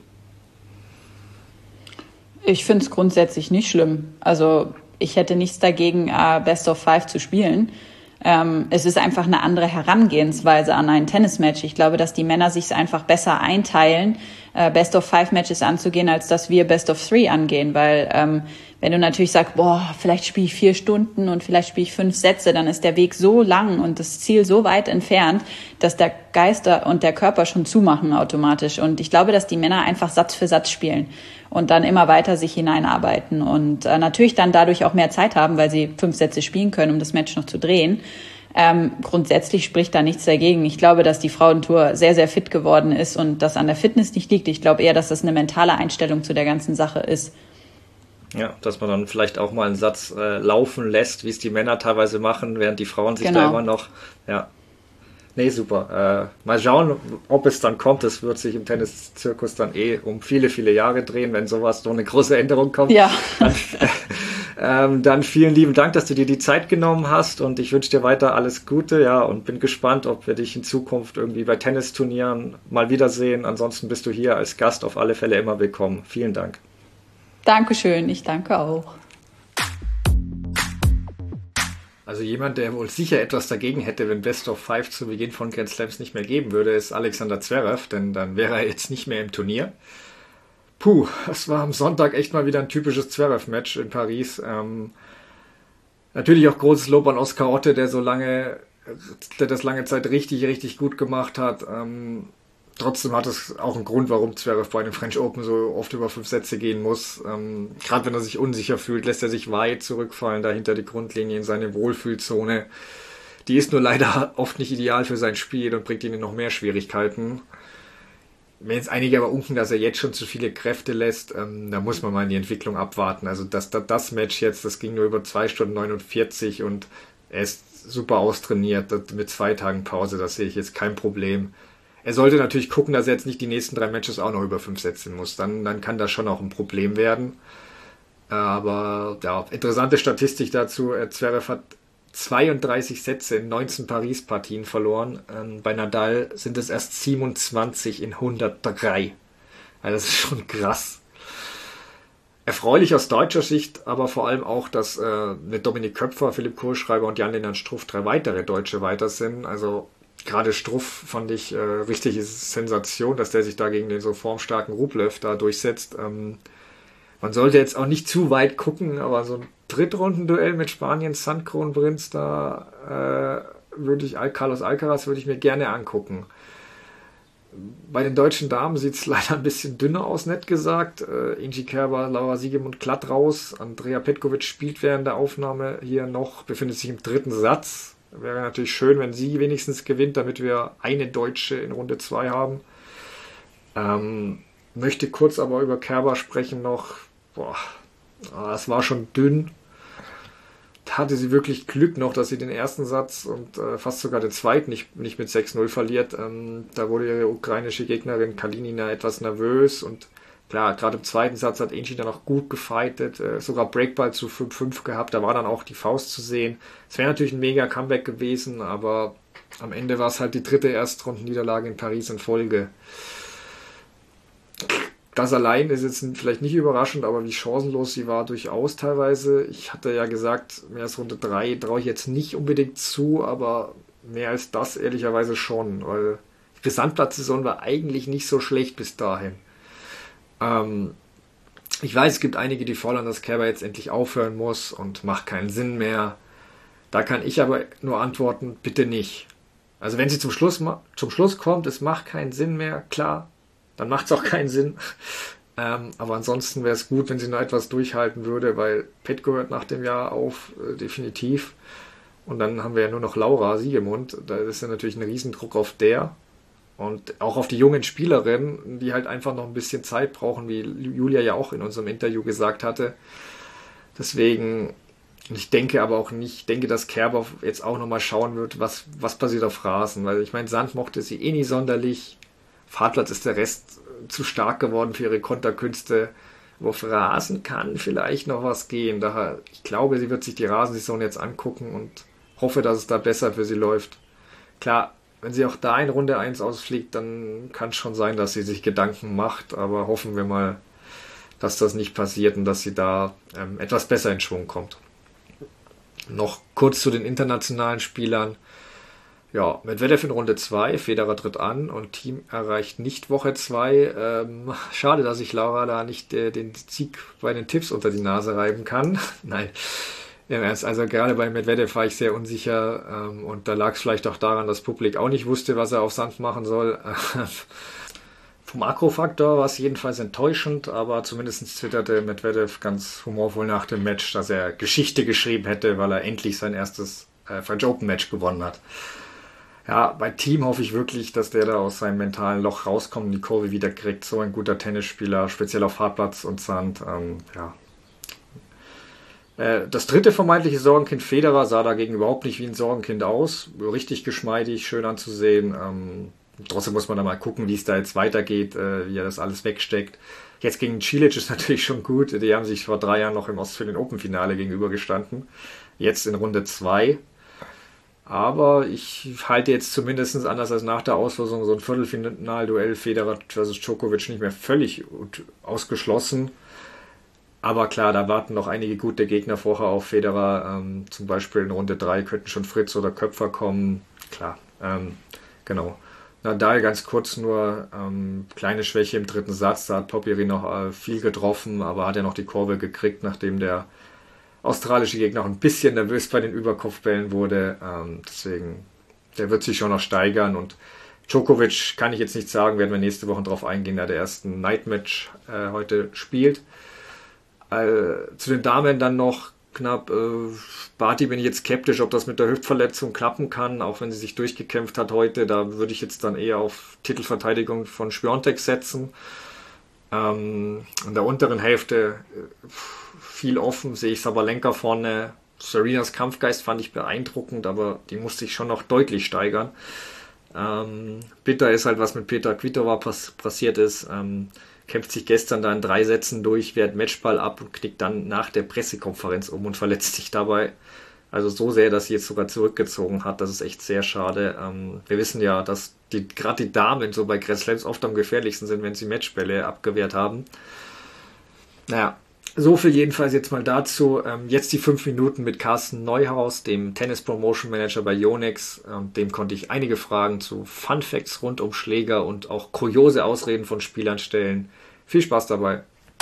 Ich finde es grundsätzlich nicht schlimm. Also ich hätte nichts dagegen, uh, Best of Five zu spielen. Ähm, es ist einfach eine andere Herangehensweise an ein Tennismatch. Ich glaube, dass die Männer sich einfach besser einteilen, uh, Best of Five Matches anzugehen, als dass wir Best of Three angehen. Weil ähm, wenn du natürlich sagst, boah, vielleicht spiele ich vier Stunden und vielleicht spiele ich fünf Sätze, dann ist der Weg so lang und das Ziel so weit entfernt, dass der Geist und der Körper schon zumachen automatisch. Und ich glaube, dass die Männer einfach Satz für Satz spielen und dann immer weiter sich hineinarbeiten und äh, natürlich dann dadurch auch mehr Zeit haben, weil sie fünf Sätze spielen können, um das Match noch zu drehen. Ähm, grundsätzlich spricht da nichts dagegen. Ich glaube, dass die Frauentour sehr, sehr fit geworden ist und das an der Fitness nicht liegt. Ich glaube eher, dass das eine mentale Einstellung zu der ganzen Sache ist. Ja, dass man dann vielleicht auch mal einen Satz äh, laufen lässt, wie es die Männer teilweise machen, während die Frauen sich genau. da immer noch, ja, nee, super. Äh, mal schauen, ob es dann kommt. Es wird sich im Tenniszirkus dann eh um viele, viele Jahre drehen, wenn sowas noch eine große Änderung kommt. Ja. Dann, äh, ähm, dann vielen lieben Dank, dass du dir die Zeit genommen hast und ich wünsche dir weiter alles Gute, ja, und bin gespannt, ob wir dich in Zukunft irgendwie bei Tennisturnieren mal wiedersehen. Ansonsten bist du hier als Gast auf alle Fälle immer willkommen. Vielen Dank. Dankeschön, ich danke auch. Also jemand, der wohl sicher etwas dagegen hätte, wenn Best of Five zu Beginn von Grand Slams nicht mehr geben würde, ist Alexander Zverev, denn dann wäre er jetzt nicht mehr im Turnier. Puh, das war am Sonntag echt mal wieder ein typisches Zverev-Match in Paris. Ähm, natürlich auch großes Lob an Oscar Otte, der so lange, der das lange Zeit richtig, richtig gut gemacht hat. Ähm, trotzdem hat es auch einen Grund, warum Zverev bei den French Open so oft über fünf Sätze gehen muss. Ähm, Gerade wenn er sich unsicher fühlt, lässt er sich weit zurückfallen, dahinter die Grundlinie in seine Wohlfühlzone. Die ist nur leider oft nicht ideal für sein Spiel und bringt ihn in noch mehr Schwierigkeiten. Wenn jetzt einige aber unken, dass er jetzt schon zu viele Kräfte lässt, ähm, da muss man mal in die Entwicklung abwarten. Also das, das, das Match jetzt, das ging nur über zwei Stunden neunundvierzig und er ist super austrainiert mit zwei Tagen Pause, das sehe ich jetzt kein Problem. Er sollte natürlich gucken, dass er jetzt nicht die nächsten drei Matches auch noch über fünf setzen muss. Dann, dann kann das schon auch ein Problem werden. Aber ja, interessante Statistik dazu. Zverev hat zweiunddreißig Sätze in neunzehn Paris-Partien verloren. Ähm, bei Nadal sind es erst siebenundzwanzig in hundertdrei. Also das ist schon krass. Erfreulich aus deutscher Sicht, aber vor allem auch, dass äh, mit Dominik Köpfer, Philipp Kohlschreiber und Jan-Lennart Struff drei weitere Deutsche weiter sind. Also gerade Struff fand ich äh, richtig Sensation, dass der sich da gegen den so formstarken Rublev da durchsetzt. Ähm, man sollte jetzt auch nicht zu weit gucken, aber so ein Drittrundenduell mit Spaniens Sandkronprinz, da äh, würde ich Carlos Alcaraz würde ich mir gerne angucken. Bei den deutschen Damen sieht es leider ein bisschen dünner aus, nett gesagt. Äh, Ingi Kerber, Laura Siegemund glatt raus. Andrea Petkovic spielt während der Aufnahme hier noch, befindet sich im dritten Satz. Wäre natürlich schön, wenn sie wenigstens gewinnt, damit wir eine Deutsche in Runde zwei haben. Ähm, möchte kurz aber über Kerber sprechen noch. Boah, es war schon dünn. Da hatte sie wirklich Glück noch, dass sie den ersten Satz und äh, fast sogar den zweiten nicht, nicht mit sechs null verliert. Ähm, da wurde ihre ukrainische Gegnerin Kalinina etwas nervös und klar, gerade im zweiten Satz hat Angie dann auch gut gefightet, äh, sogar Breakball zu fünf fünf gehabt, da war dann auch die Faust zu sehen. Es wäre natürlich ein mega Comeback gewesen, aber am Ende war es halt die dritte Erstrundenniederlage in Paris in Folge. Das allein ist jetzt vielleicht nicht überraschend, aber wie chancenlos sie war durchaus teilweise. Ich hatte ja gesagt, mehr als Runde drei traue ich jetzt nicht unbedingt zu, aber mehr als das ehrlicherweise schon, weil die Gesamtplatzsaison war eigentlich nicht so schlecht bis dahin. Ähm, ich weiß, es gibt einige, die fordern, dass Kerber jetzt endlich aufhören muss und macht keinen Sinn mehr. Da kann ich aber nur antworten, bitte nicht. Also wenn sie zum Schluss, zum Schluss kommt, es macht keinen Sinn mehr, klar, dann macht es auch keinen Sinn. Ähm, aber ansonsten wäre es gut, wenn sie noch etwas durchhalten würde, weil Petko hört nach dem Jahr auf, äh, definitiv. Und dann haben wir ja nur noch Laura Siegemund. Da ist ja natürlich ein Riesendruck auf der. Und auch auf die jungen Spielerinnen, die halt einfach noch ein bisschen Zeit brauchen, wie Julia ja auch in unserem Interview gesagt hatte. Deswegen, ich denke aber auch nicht, ich denke, dass Kerber jetzt auch nochmal schauen wird, was, was passiert auf Rasen. Weil ich meine, Sand mochte sie eh nie sonderlich. Fahrplatz ist der Rest zu stark geworden für ihre Konterkünste. Wo auf Rasen kann vielleicht noch was gehen. Daher, ich glaube, sie wird sich die Rasensaison jetzt angucken und hoffe, dass es da besser für sie läuft. Klar, wenn sie auch da in Runde eins ausfliegt, dann kann es schon sein, dass sie sich Gedanken macht. Aber hoffen wir mal, dass das nicht passiert und dass sie da ähm, etwas besser in Schwung kommt. Noch kurz zu den internationalen Spielern. Ja, Medvedev in Runde zwei, Federer tritt an und Team erreicht nicht Woche zwei. Ähm, schade, dass ich Laura da nicht äh, den Sieg bei den Tipps unter die Nase reiben kann. Nein, im Ernst, also gerade bei Medvedev war ich sehr unsicher ähm, und da lag es vielleicht auch daran, dass Publik auch nicht wusste, was er auf Sand machen soll. Vom Akrofaktor war es jedenfalls enttäuschend, aber zumindest twitterte Medvedev ganz humorvoll nach dem Match, dass er Geschichte geschrieben hätte, weil er endlich sein erstes äh, French Open Match gewonnen hat. Ja, bei Team hoffe ich wirklich, dass der da aus seinem mentalen Loch rauskommt und die Kurve wieder kriegt. So ein guter Tennisspieler, speziell auf Hartplatz und Sand. Ähm, ja. äh, das dritte vermeintliche Sorgenkind Federer sah dagegen überhaupt nicht wie ein Sorgenkind aus. Richtig geschmeidig, schön anzusehen. Ähm, trotzdem muss man da mal gucken, wie es da jetzt weitergeht, äh, wie er das alles wegsteckt. Jetzt gegen Cilic ist natürlich schon gut. Die haben sich vor drei Jahren noch im Australian Open Finale gegenübergestanden. Jetzt in Runde zwei. Aber ich halte jetzt zumindest anders als nach der Auslosung so ein Viertelfinalduell Federer versus Djokovic nicht mehr völlig ausgeschlossen. Aber klar, da warten noch einige gute Gegner vorher auf Federer. Ähm, zum Beispiel in Runde drei könnten schon Fritz oder Köpfer kommen. Klar, ähm, genau. Nadal ganz kurz nur, ähm, kleine Schwäche im dritten Satz. Da hat Popyrin noch äh, viel getroffen, aber hat er noch die Kurve gekriegt, nachdem der australische Gegner auch ein bisschen nervös bei den Überkopfbällen wurde. Ähm, deswegen, der wird sich schon noch steigern und Djokovic kann ich jetzt nicht sagen, werden wir nächste Woche drauf eingehen, da der ersten Night-Match äh, heute spielt. Äh, zu den Damen dann noch knapp, äh, Barty bin ich jetzt skeptisch, ob das mit der Hüftverletzung klappen kann, auch wenn sie sich durchgekämpft hat heute. Da würde ich jetzt dann eher auf Titelverteidigung von Świątek setzen. Ähm, in der unteren Hälfte äh, viel offen, sehe ich Sabalenka vorne. Serenas Kampfgeist fand ich beeindruckend, aber die musste sich schon noch deutlich steigern. Ähm, bitter ist halt, was mit Petra Kvitova pass- passiert ist. Ähm, kämpft sich gestern da in drei Sätzen durch, wehrt Matchball ab und knickt dann nach der Pressekonferenz um und verletzt sich dabei. Also so sehr, dass sie jetzt sogar zurückgezogen hat. Das ist echt sehr schade. Ähm, wir wissen ja, dass die gerade die Damen so bei Grand Slams oft am gefährlichsten sind, wenn sie Matchbälle abgewehrt haben. Naja, so viel jedenfalls jetzt mal dazu. Ähm, jetzt die fünf Minuten mit Carsten Neuhaus, dem Tennis Promotion Manager bei Yonex. Ähm, dem konnte ich einige Fragen zu Fun Facts rund um Schläger und auch kuriose Ausreden von Spielern stellen. Viel Spaß dabei.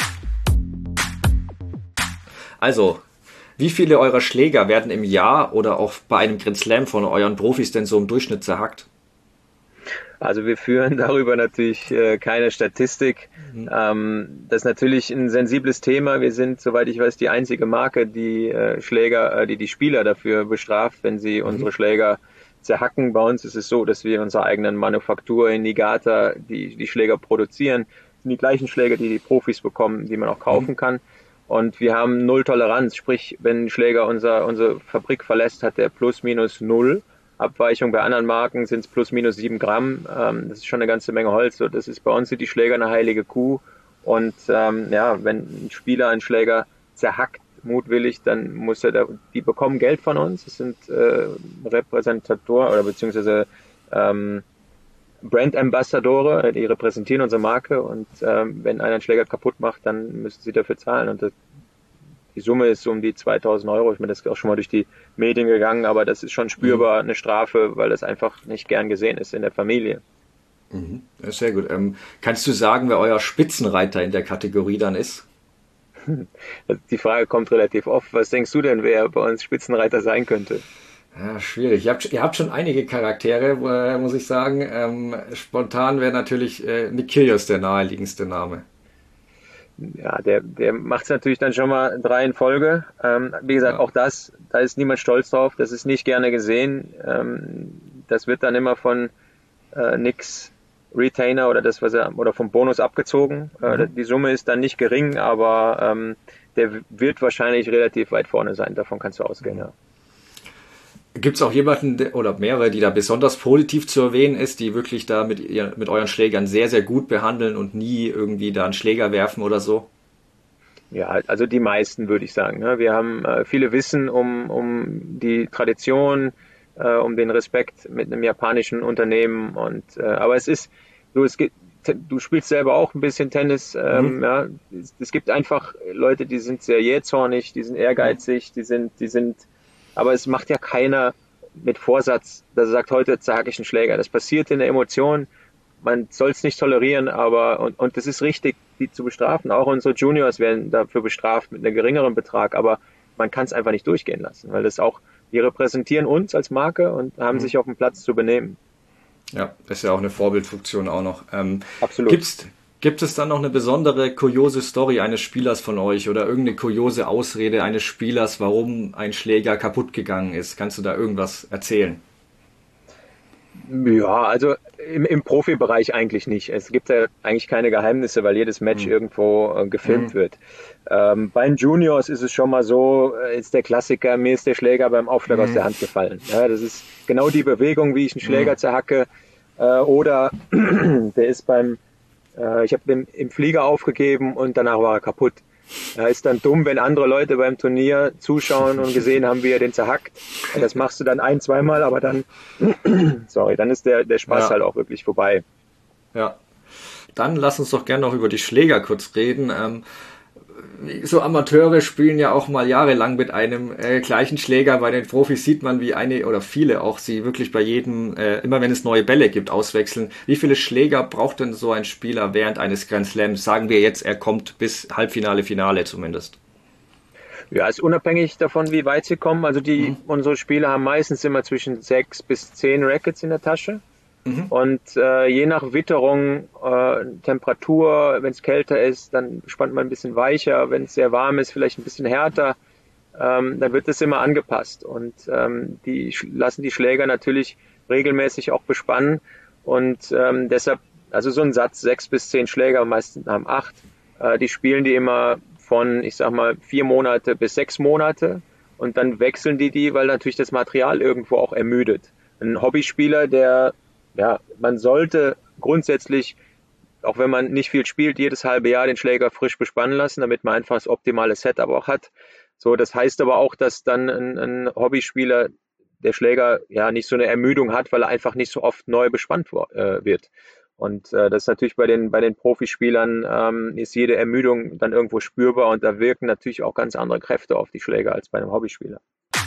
Also, wie viele eurer Schläger werden im Jahr oder auch bei einem Grand Slam von euren Profis denn so im Durchschnitt zerhackt? Also wir führen darüber natürlich äh, keine Statistik. Mhm. Ähm, das ist natürlich ein sensibles Thema. Wir sind, soweit ich weiß, die einzige Marke, die äh, Schläger, äh, die die Spieler dafür bestraft, wenn sie mhm. unsere Schläger zerhacken. Bei uns ist es so, dass wir in unserer eigenen Manufaktur in Niigata die, die Schläger produzieren. Das sind die gleichen Schläger, die die Profis bekommen, die man auch kaufen mhm. kann. Und wir haben null Toleranz. Sprich, wenn ein Schläger unser, unsere Fabrik verlässt, hat der plus minus null. Abweichung bei anderen Marken sind es plus minus sieben Gramm. Ähm, das ist schon eine ganze Menge Holz. So, das ist bei uns sind die Schläger eine heilige Kuh. Und ähm, ja, wenn ein Spieler einen Schläger zerhackt, mutwillig, dann muss er da, die bekommen Geld von uns. Das sind äh, Repräsentatoren oder beziehungsweise ähm, Brand Ambassadore, die repräsentieren unsere Marke. Und ähm, wenn einer einen Schläger kaputt macht, dann müssen sie dafür zahlen. Und das, die Summe ist um die zweitausend Euro. Ich meine, das ist auch schon mal durch die Medien gegangen, aber das ist schon spürbar eine Strafe, weil das einfach nicht gern gesehen ist in der Familie. Mhm. Sehr gut. Ähm, kannst du sagen, wer euer Spitzenreiter in der Kategorie dann ist? Die Frage kommt relativ oft. Was denkst du denn, wer bei uns Spitzenreiter sein könnte? Ja, schwierig. Ihr habt, ihr habt schon einige Charaktere, äh, muss ich sagen. Ähm, spontan wäre natürlich äh, Nick Kyrgios der naheliegendste Name. Ja, der, der macht es natürlich dann schon mal drei in Folge. Ähm, wie gesagt, ja. Auch das, da ist niemand stolz drauf. Das ist nicht gerne gesehen. Ähm, das wird dann immer von äh, Nicks Retainer oder das, was er oder vom Bonus abgezogen. Mhm. Äh, die Summe ist dann nicht gering, aber ähm, der wird wahrscheinlich relativ weit vorne sein. Davon kannst du ausgehen. Mhm. Ja. Gibt es auch jemanden oder mehrere, die da besonders positiv zu erwähnen ist, die wirklich da mit, ihr, mit euren Schlägern sehr, sehr gut behandeln und nie irgendwie da einen Schläger werfen oder so? Ja, also die meisten, würde ich sagen. Wir haben äh, viele Wissen um, um die Tradition, äh, um den Respekt mit einem japanischen Unternehmen. Und äh, aber es ist so, es gibt, du spielst selber auch ein bisschen Tennis. Ähm, mhm. Ja, es, es gibt einfach Leute, die sind sehr jähzornig, die sind ehrgeizig, die sind, die sind aber es macht ja keiner mit Vorsatz, dass er sagt, heute zerhacke ich einen Schläger. Das passiert in der Emotion. Man soll es nicht tolerieren, aber und, und das ist richtig, die zu bestrafen. Auch unsere Juniors werden dafür bestraft mit einem geringeren Betrag, aber man kann es einfach nicht durchgehen lassen, weil das auch, wir repräsentieren uns als Marke und haben mhm. sich auf dem Platz zu benehmen. Ja, das ist ja auch eine Vorbildfunktion auch noch. Ähm, Absolut. Gibt's, Gibt es dann noch eine besondere kuriose Story eines Spielers von euch oder irgendeine kuriose Ausrede eines Spielers, warum ein Schläger kaputt gegangen ist? Kannst du da irgendwas erzählen? Ja, also im, im Profibereich eigentlich nicht. Es gibt ja eigentlich keine Geheimnisse, weil jedes Match mhm. irgendwo äh, gefilmt mhm. wird. Ähm, bei den Juniors ist es schon mal so, äh, ist der Klassiker, mir ist der Schläger beim Aufschlag mhm. aus der Hand gefallen. Ja, das ist genau die Bewegung, wie ich einen Schläger mhm. zerhacke. Äh, oder der ist beim Ich habe den im Flieger aufgegeben und danach war er kaputt. Ja, ist dann dumm, wenn andere Leute beim Turnier zuschauen und gesehen haben, wie er den zerhackt. Ja, das machst du dann ein-, zweimal, aber dann, sorry, dann ist der, der Spaß ja. halt auch wirklich vorbei. Ja, dann lass uns doch gerne noch über die Schläger kurz reden. Ähm, so Amateure spielen ja auch mal jahrelang mit einem äh, gleichen Schläger. Bei den Profis sieht man, wie eine oder viele auch sie wirklich bei jedem, äh, immer wenn es neue Bälle gibt, auswechseln. Wie viele Schläger braucht denn so ein Spieler während eines Grand Slams? Sagen wir jetzt, er kommt bis Halbfinale, Finale zumindest. Ja, ist unabhängig davon, wie weit sie kommen. Also die mhm. unsere Spieler haben meistens immer zwischen sechs bis zehn Rackets in der Tasche. Mhm. Und äh, je nach Witterung, äh, Temperatur, wenn es kälter ist, dann spannt man ein bisschen weicher, wenn es sehr warm ist, vielleicht ein bisschen härter. Ähm, dann wird das immer angepasst und ähm, die lassen die Schläger natürlich regelmäßig auch bespannen und ähm, deshalb, also so ein Satz, sechs bis zehn Schläger, meistens haben acht, äh, die spielen die immer von, ich sag mal, vier Monate bis sechs Monate und dann wechseln die die, weil natürlich das Material irgendwo auch ermüdet. Ein Hobbyspieler, der, ja, man sollte grundsätzlich, auch wenn man nicht viel spielt, jedes halbe Jahr den Schläger frisch bespannen lassen, damit man einfach das optimale Setup auch hat. So, das heißt aber auch, dass dann ein, ein Hobbyspieler, der Schläger, ja nicht so eine Ermüdung hat, weil er einfach nicht so oft neu bespannt äh, wird. Und äh, das ist natürlich bei den, bei den Profispielern, ähm, ist jede Ermüdung dann irgendwo spürbar und da wirken natürlich auch ganz andere Kräfte auf die Schläger als bei einem Hobbyspieler.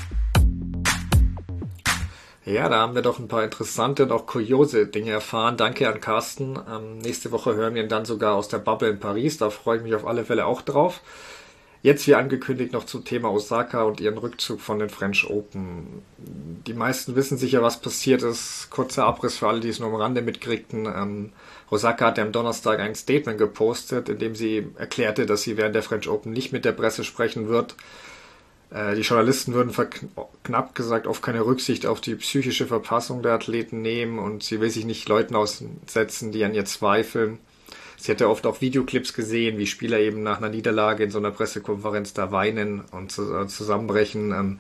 Ja, da haben wir doch ein paar interessante und auch kuriose Dinge erfahren. Danke an Carsten. Ähm, nächste Woche hören wir ihn dann sogar aus der Bubble in Paris. Da freue ich mich auf alle Fälle auch drauf. Jetzt, wie angekündigt, noch zum Thema Osaka und ihren Rückzug von den French Open. Die meisten wissen sicher, was passiert ist. Kurzer Abriss für alle, die es nur am Rande mitkriegten. Ähm, Osaka hat am Donnerstag ein Statement gepostet, in dem sie erklärte, dass sie während der French Open nicht mit der Presse sprechen wird. Äh, die Journalisten würden knapp gesagt oft keine Rücksicht auf die psychische Verfassung der Athleten nehmen und sie will sich nicht Leuten aussetzen, die an ihr zweifeln. Sie hat ja oft auch Videoclips gesehen, wie Spieler eben nach einer Niederlage in so einer Pressekonferenz da weinen und zusammenbrechen. Ähm,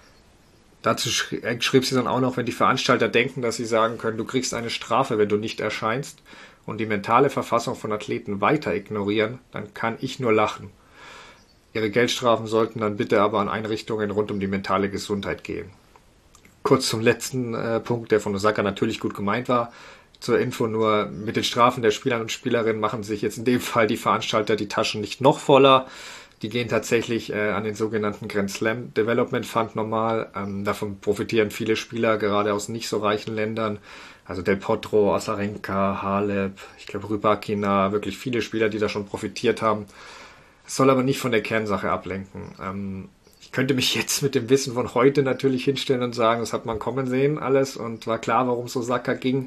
dazu schrie, äh, schrieb sie dann auch noch, wenn die Veranstalter denken, dass sie sagen können, du kriegst eine Strafe, wenn du nicht erscheinst und die mentale Verfassung von Athleten weiter ignorieren, dann kann ich nur lachen. Ihre Geldstrafen sollten dann bitte aber an Einrichtungen rund um die mentale Gesundheit gehen. Kurz zum letzten äh, Punkt, der von Osaka natürlich gut gemeint war. Zur Info nur, mit den Strafen der Spieler und Spielerinnen machen sich jetzt in dem Fall die Veranstalter die Taschen nicht noch voller. Die gehen tatsächlich äh, an den sogenannten Grand Slam Development Fund normal. Ähm, davon profitieren viele Spieler, gerade aus nicht so reichen Ländern. Also Del Potro, Azarenka, Halep, ich glaube Rybakina, wirklich viele Spieler, die da schon profitiert haben. Es soll aber nicht von der Kernsache ablenken. Ähm, ich könnte mich jetzt mit dem Wissen von heute natürlich hinstellen und sagen, das hat man kommen sehen alles und war klar, warum es Osaka ging.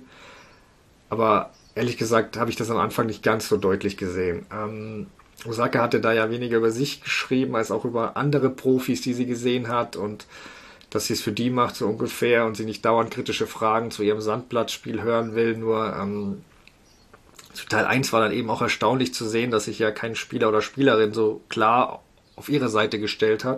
Aber ehrlich gesagt habe ich das am Anfang nicht ganz so deutlich gesehen. Ähm, Osaka hatte da ja weniger über sich geschrieben, als auch über andere Profis, die sie gesehen hat und dass sie es für die macht, so ungefähr, und sie nicht dauernd kritische Fragen zu ihrem Sandplatzspiel hören will. Nur ähm, zu Teil eins war dann eben auch erstaunlich zu sehen, dass sich ja kein Spieler oder Spielerin so klar auf ihre Seite gestellt hat.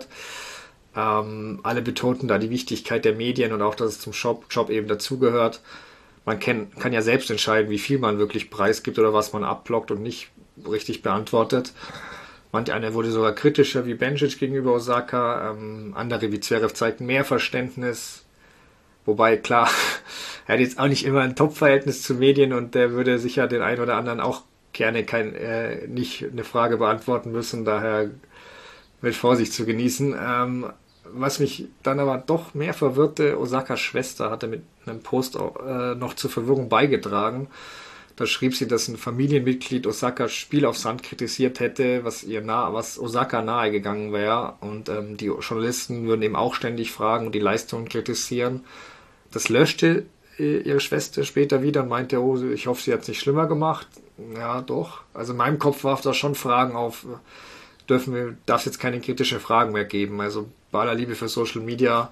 Ähm, alle betonten da die Wichtigkeit der Medien und auch, dass es zum Job, Job eben dazugehört. Man kann, kann ja selbst entscheiden, wie viel man wirklich preisgibt oder was man abblockt und nicht richtig beantwortet. Manch einer wurde sogar kritischer wie Bencic gegenüber Osaka, ähm, andere wie Zverev zeigten mehr Verständnis. Wobei, klar, er hat jetzt auch nicht immer ein Top-Verhältnis zu Medien und der würde sicher den einen oder anderen auch gerne kein, äh, nicht eine Frage beantworten müssen, daher mit Vorsicht zu genießen. Ähm, Was mich dann aber doch mehr verwirrte, Osakas Schwester hatte mit einem Post äh, noch zur Verwirrung beigetragen. Da schrieb sie, dass ein Familienmitglied Osakas Spiel auf Sand kritisiert hätte, was ihr nah, was Osaka nahegegangen wäre. Und ähm, die Journalisten würden eben auch ständig fragen und die Leistungen kritisieren. Das löschte äh, ihre Schwester später wieder und meinte, oh, ich hoffe, sie hat es nicht schlimmer gemacht. Ja, doch. Also in meinem Kopf warf da schon Fragen auf, dürfen wir, darf es jetzt keine kritischen Fragen mehr geben. Also bei aller Liebe für Social Media,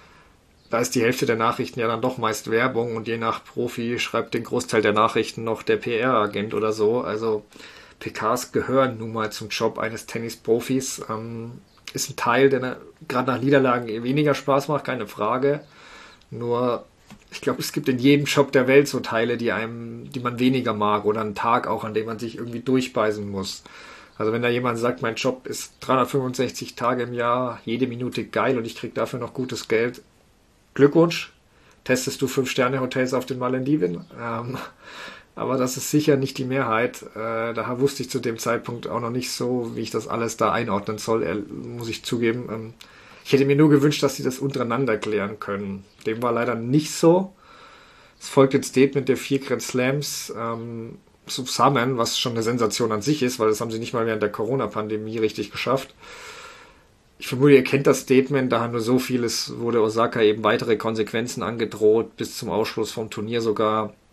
da ist die Hälfte der Nachrichten ja dann doch meist Werbung und je nach Profi schreibt den Großteil der Nachrichten noch der P R-Agent oder so. Also P Ks gehören nun mal zum Job eines Tennisprofis. Ähm, ist ein Teil, der gerade nach Niederlagen weniger Spaß macht, keine Frage. Nur, ich glaube, es gibt in jedem Job der Welt so Teile, die einem, die man weniger mag oder einen Tag auch, an dem man sich irgendwie durchbeißen muss. Also wenn da jemand sagt, mein Job ist dreihundertfünfundsechzig Tage im Jahr, jede Minute geil und ich kriege dafür noch gutes Geld, Glückwunsch, testest du Fünf-Sterne-Hotels auf den Malediven. Ähm, aber das ist sicher nicht die Mehrheit. Äh, da wusste ich zu dem Zeitpunkt auch noch nicht so, wie ich das alles da einordnen soll, äh, muss ich zugeben. Ähm, ich hätte mir nur gewünscht, dass sie das untereinander klären können. Dem war leider nicht so. Es folgt ein Statement der vier Grand Slams ähm, zusammen, was schon eine Sensation an sich ist, weil das haben sie nicht mal während der Corona-Pandemie richtig geschafft. Ich vermute, ihr kennt das Statement, da nur so vieles wurde Osaka eben weitere Konsequenzen angedroht, bis zum Ausschluss vom Turnier sogar.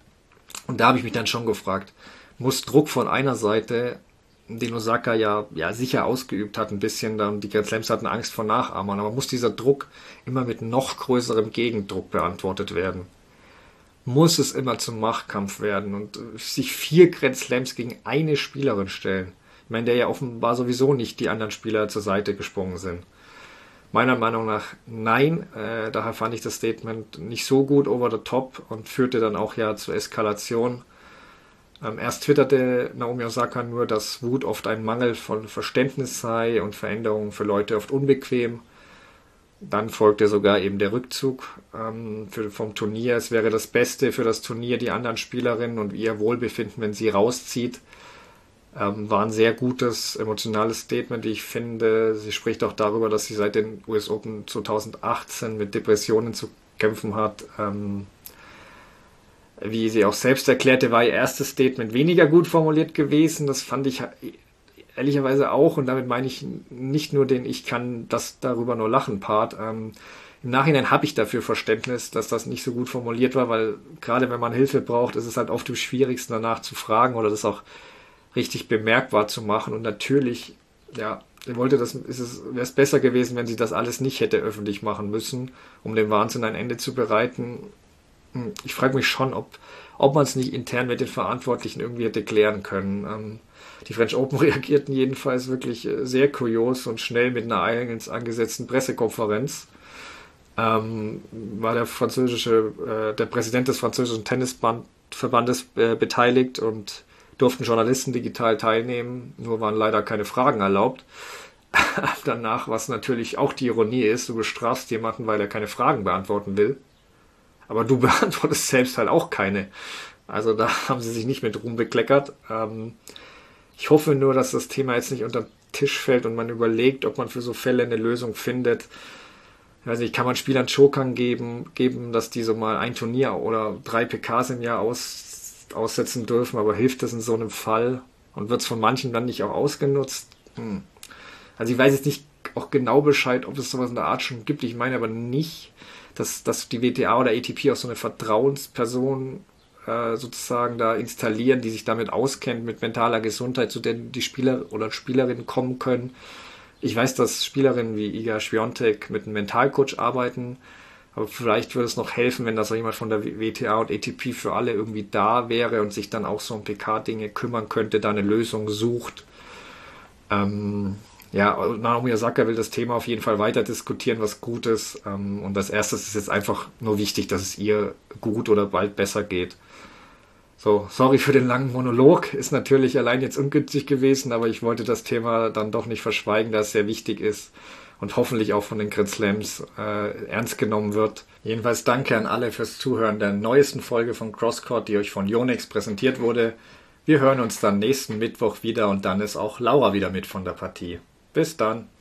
Und da habe ich mich dann schon gefragt, muss Druck von einer Seite, den Osaka ja, ja sicher ausgeübt hat, ein bisschen, dann die Grand Slams hatten Angst vor Nachahmern, aber muss dieser Druck immer mit noch größerem Gegendruck beantwortet werden? Muss es immer zum Machtkampf werden und sich vier Grand Slams gegen eine Spielerin stellen? Ich meine, der ja offenbar sowieso nicht die anderen Spieler zur Seite gesprungen sind. Meiner Meinung nach nein, äh, daher fand ich das Statement nicht so gut over the top und führte dann auch ja zur Eskalation. Ähm, erst twitterte Naomi Osaka nur, dass Wut oft ein Mangel von Verständnis sei und Veränderungen für Leute oft unbequem. Dann folgte sogar eben der Rückzug ähm, für, vom Turnier. Es wäre das Beste für das Turnier, die anderen Spielerinnen und ihr Wohlbefinden, wenn sie rauszieht. Ähm, war ein sehr gutes, emotionales Statement, wie ich finde. Sie spricht auch darüber, dass sie seit den U S Open zwanzig achtzehn mit Depressionen zu kämpfen hat. Ähm, wie sie auch selbst erklärte, war ihr erstes Statement weniger gut formuliert gewesen. Das fand ich ehrlicherweise auch, und damit meine ich nicht nur den Ich kann das darüber nur lachen Part. Ähm, Im Nachhinein habe ich dafür Verständnis, dass das nicht so gut formuliert war, weil gerade wenn man Hilfe braucht, ist es halt oft am schwierigsten danach zu fragen oder das auch richtig bemerkbar zu machen. Und natürlich, ja, ich wollte, das ist es, wäre es besser gewesen, wenn sie das alles nicht hätte öffentlich machen müssen, um dem Wahnsinn ein Ende zu bereiten. Ich frage mich schon, ob, ob man es nicht intern mit den Verantwortlichen irgendwie hätte klären können. Ähm, die French Open reagierten jedenfalls wirklich sehr kurios und schnell mit einer eigens angesetzten Pressekonferenz. Ähm, war der französische, äh, der Präsident des französischen Tennisverbandes äh, beteiligt und durften Journalisten digital teilnehmen, nur waren leider keine Fragen erlaubt. Danach, was natürlich auch die Ironie ist, du bestrafst jemanden, weil er keine Fragen beantworten will, aber du beantwortest selbst halt auch keine. Also da haben sie sich nicht mit Ruhm bekleckert. Ähm, ich hoffe nur, dass das Thema jetzt nicht unter den Tisch fällt und man überlegt, ob man für so Fälle eine Lösung findet. Ich weiß nicht, kann man Spielern Chokern geben, geben, dass die so mal ein Turnier oder drei P Ks im Jahr aus aussetzen dürfen, aber hilft das in so einem Fall und wird es von manchen dann nicht auch ausgenutzt? Hm. Also ich weiß jetzt nicht auch genau Bescheid, ob es sowas in der Art schon gibt. Ich meine aber nicht, dass, dass die W T A oder A T P auch so eine Vertrauensperson äh, sozusagen da installieren, die sich damit auskennt, mit mentaler Gesundheit, zu der die Spieler oder Spielerinnen kommen können. Ich weiß, dass Spielerinnen wie Iga Swiatek mit einem Mentalcoach arbeiten, aber vielleicht würde es noch helfen, wenn das auch jemand von der W T A und A T P für alle irgendwie da wäre und sich dann auch so um P K-Dinge kümmern könnte, da eine Lösung sucht. Ähm, ja, Naomi Osaka will das Thema auf jeden Fall weiter diskutieren, was gut ist. Ähm, und als erstes ist jetzt einfach nur wichtig, dass es ihr gut oder bald besser geht. So, sorry für den langen Monolog, ist natürlich allein jetzt ungünstig gewesen, aber ich wollte das Thema dann doch nicht verschweigen, da es sehr wichtig ist und hoffentlich auch von den Grand Slams äh, ernst genommen wird. Jedenfalls danke an alle fürs Zuhören der neuesten Folge von Crosscourt, die euch von Yonex präsentiert wurde. Wir hören uns dann nächsten Mittwoch wieder und dann ist auch Laura wieder mit von der Partie. Bis dann!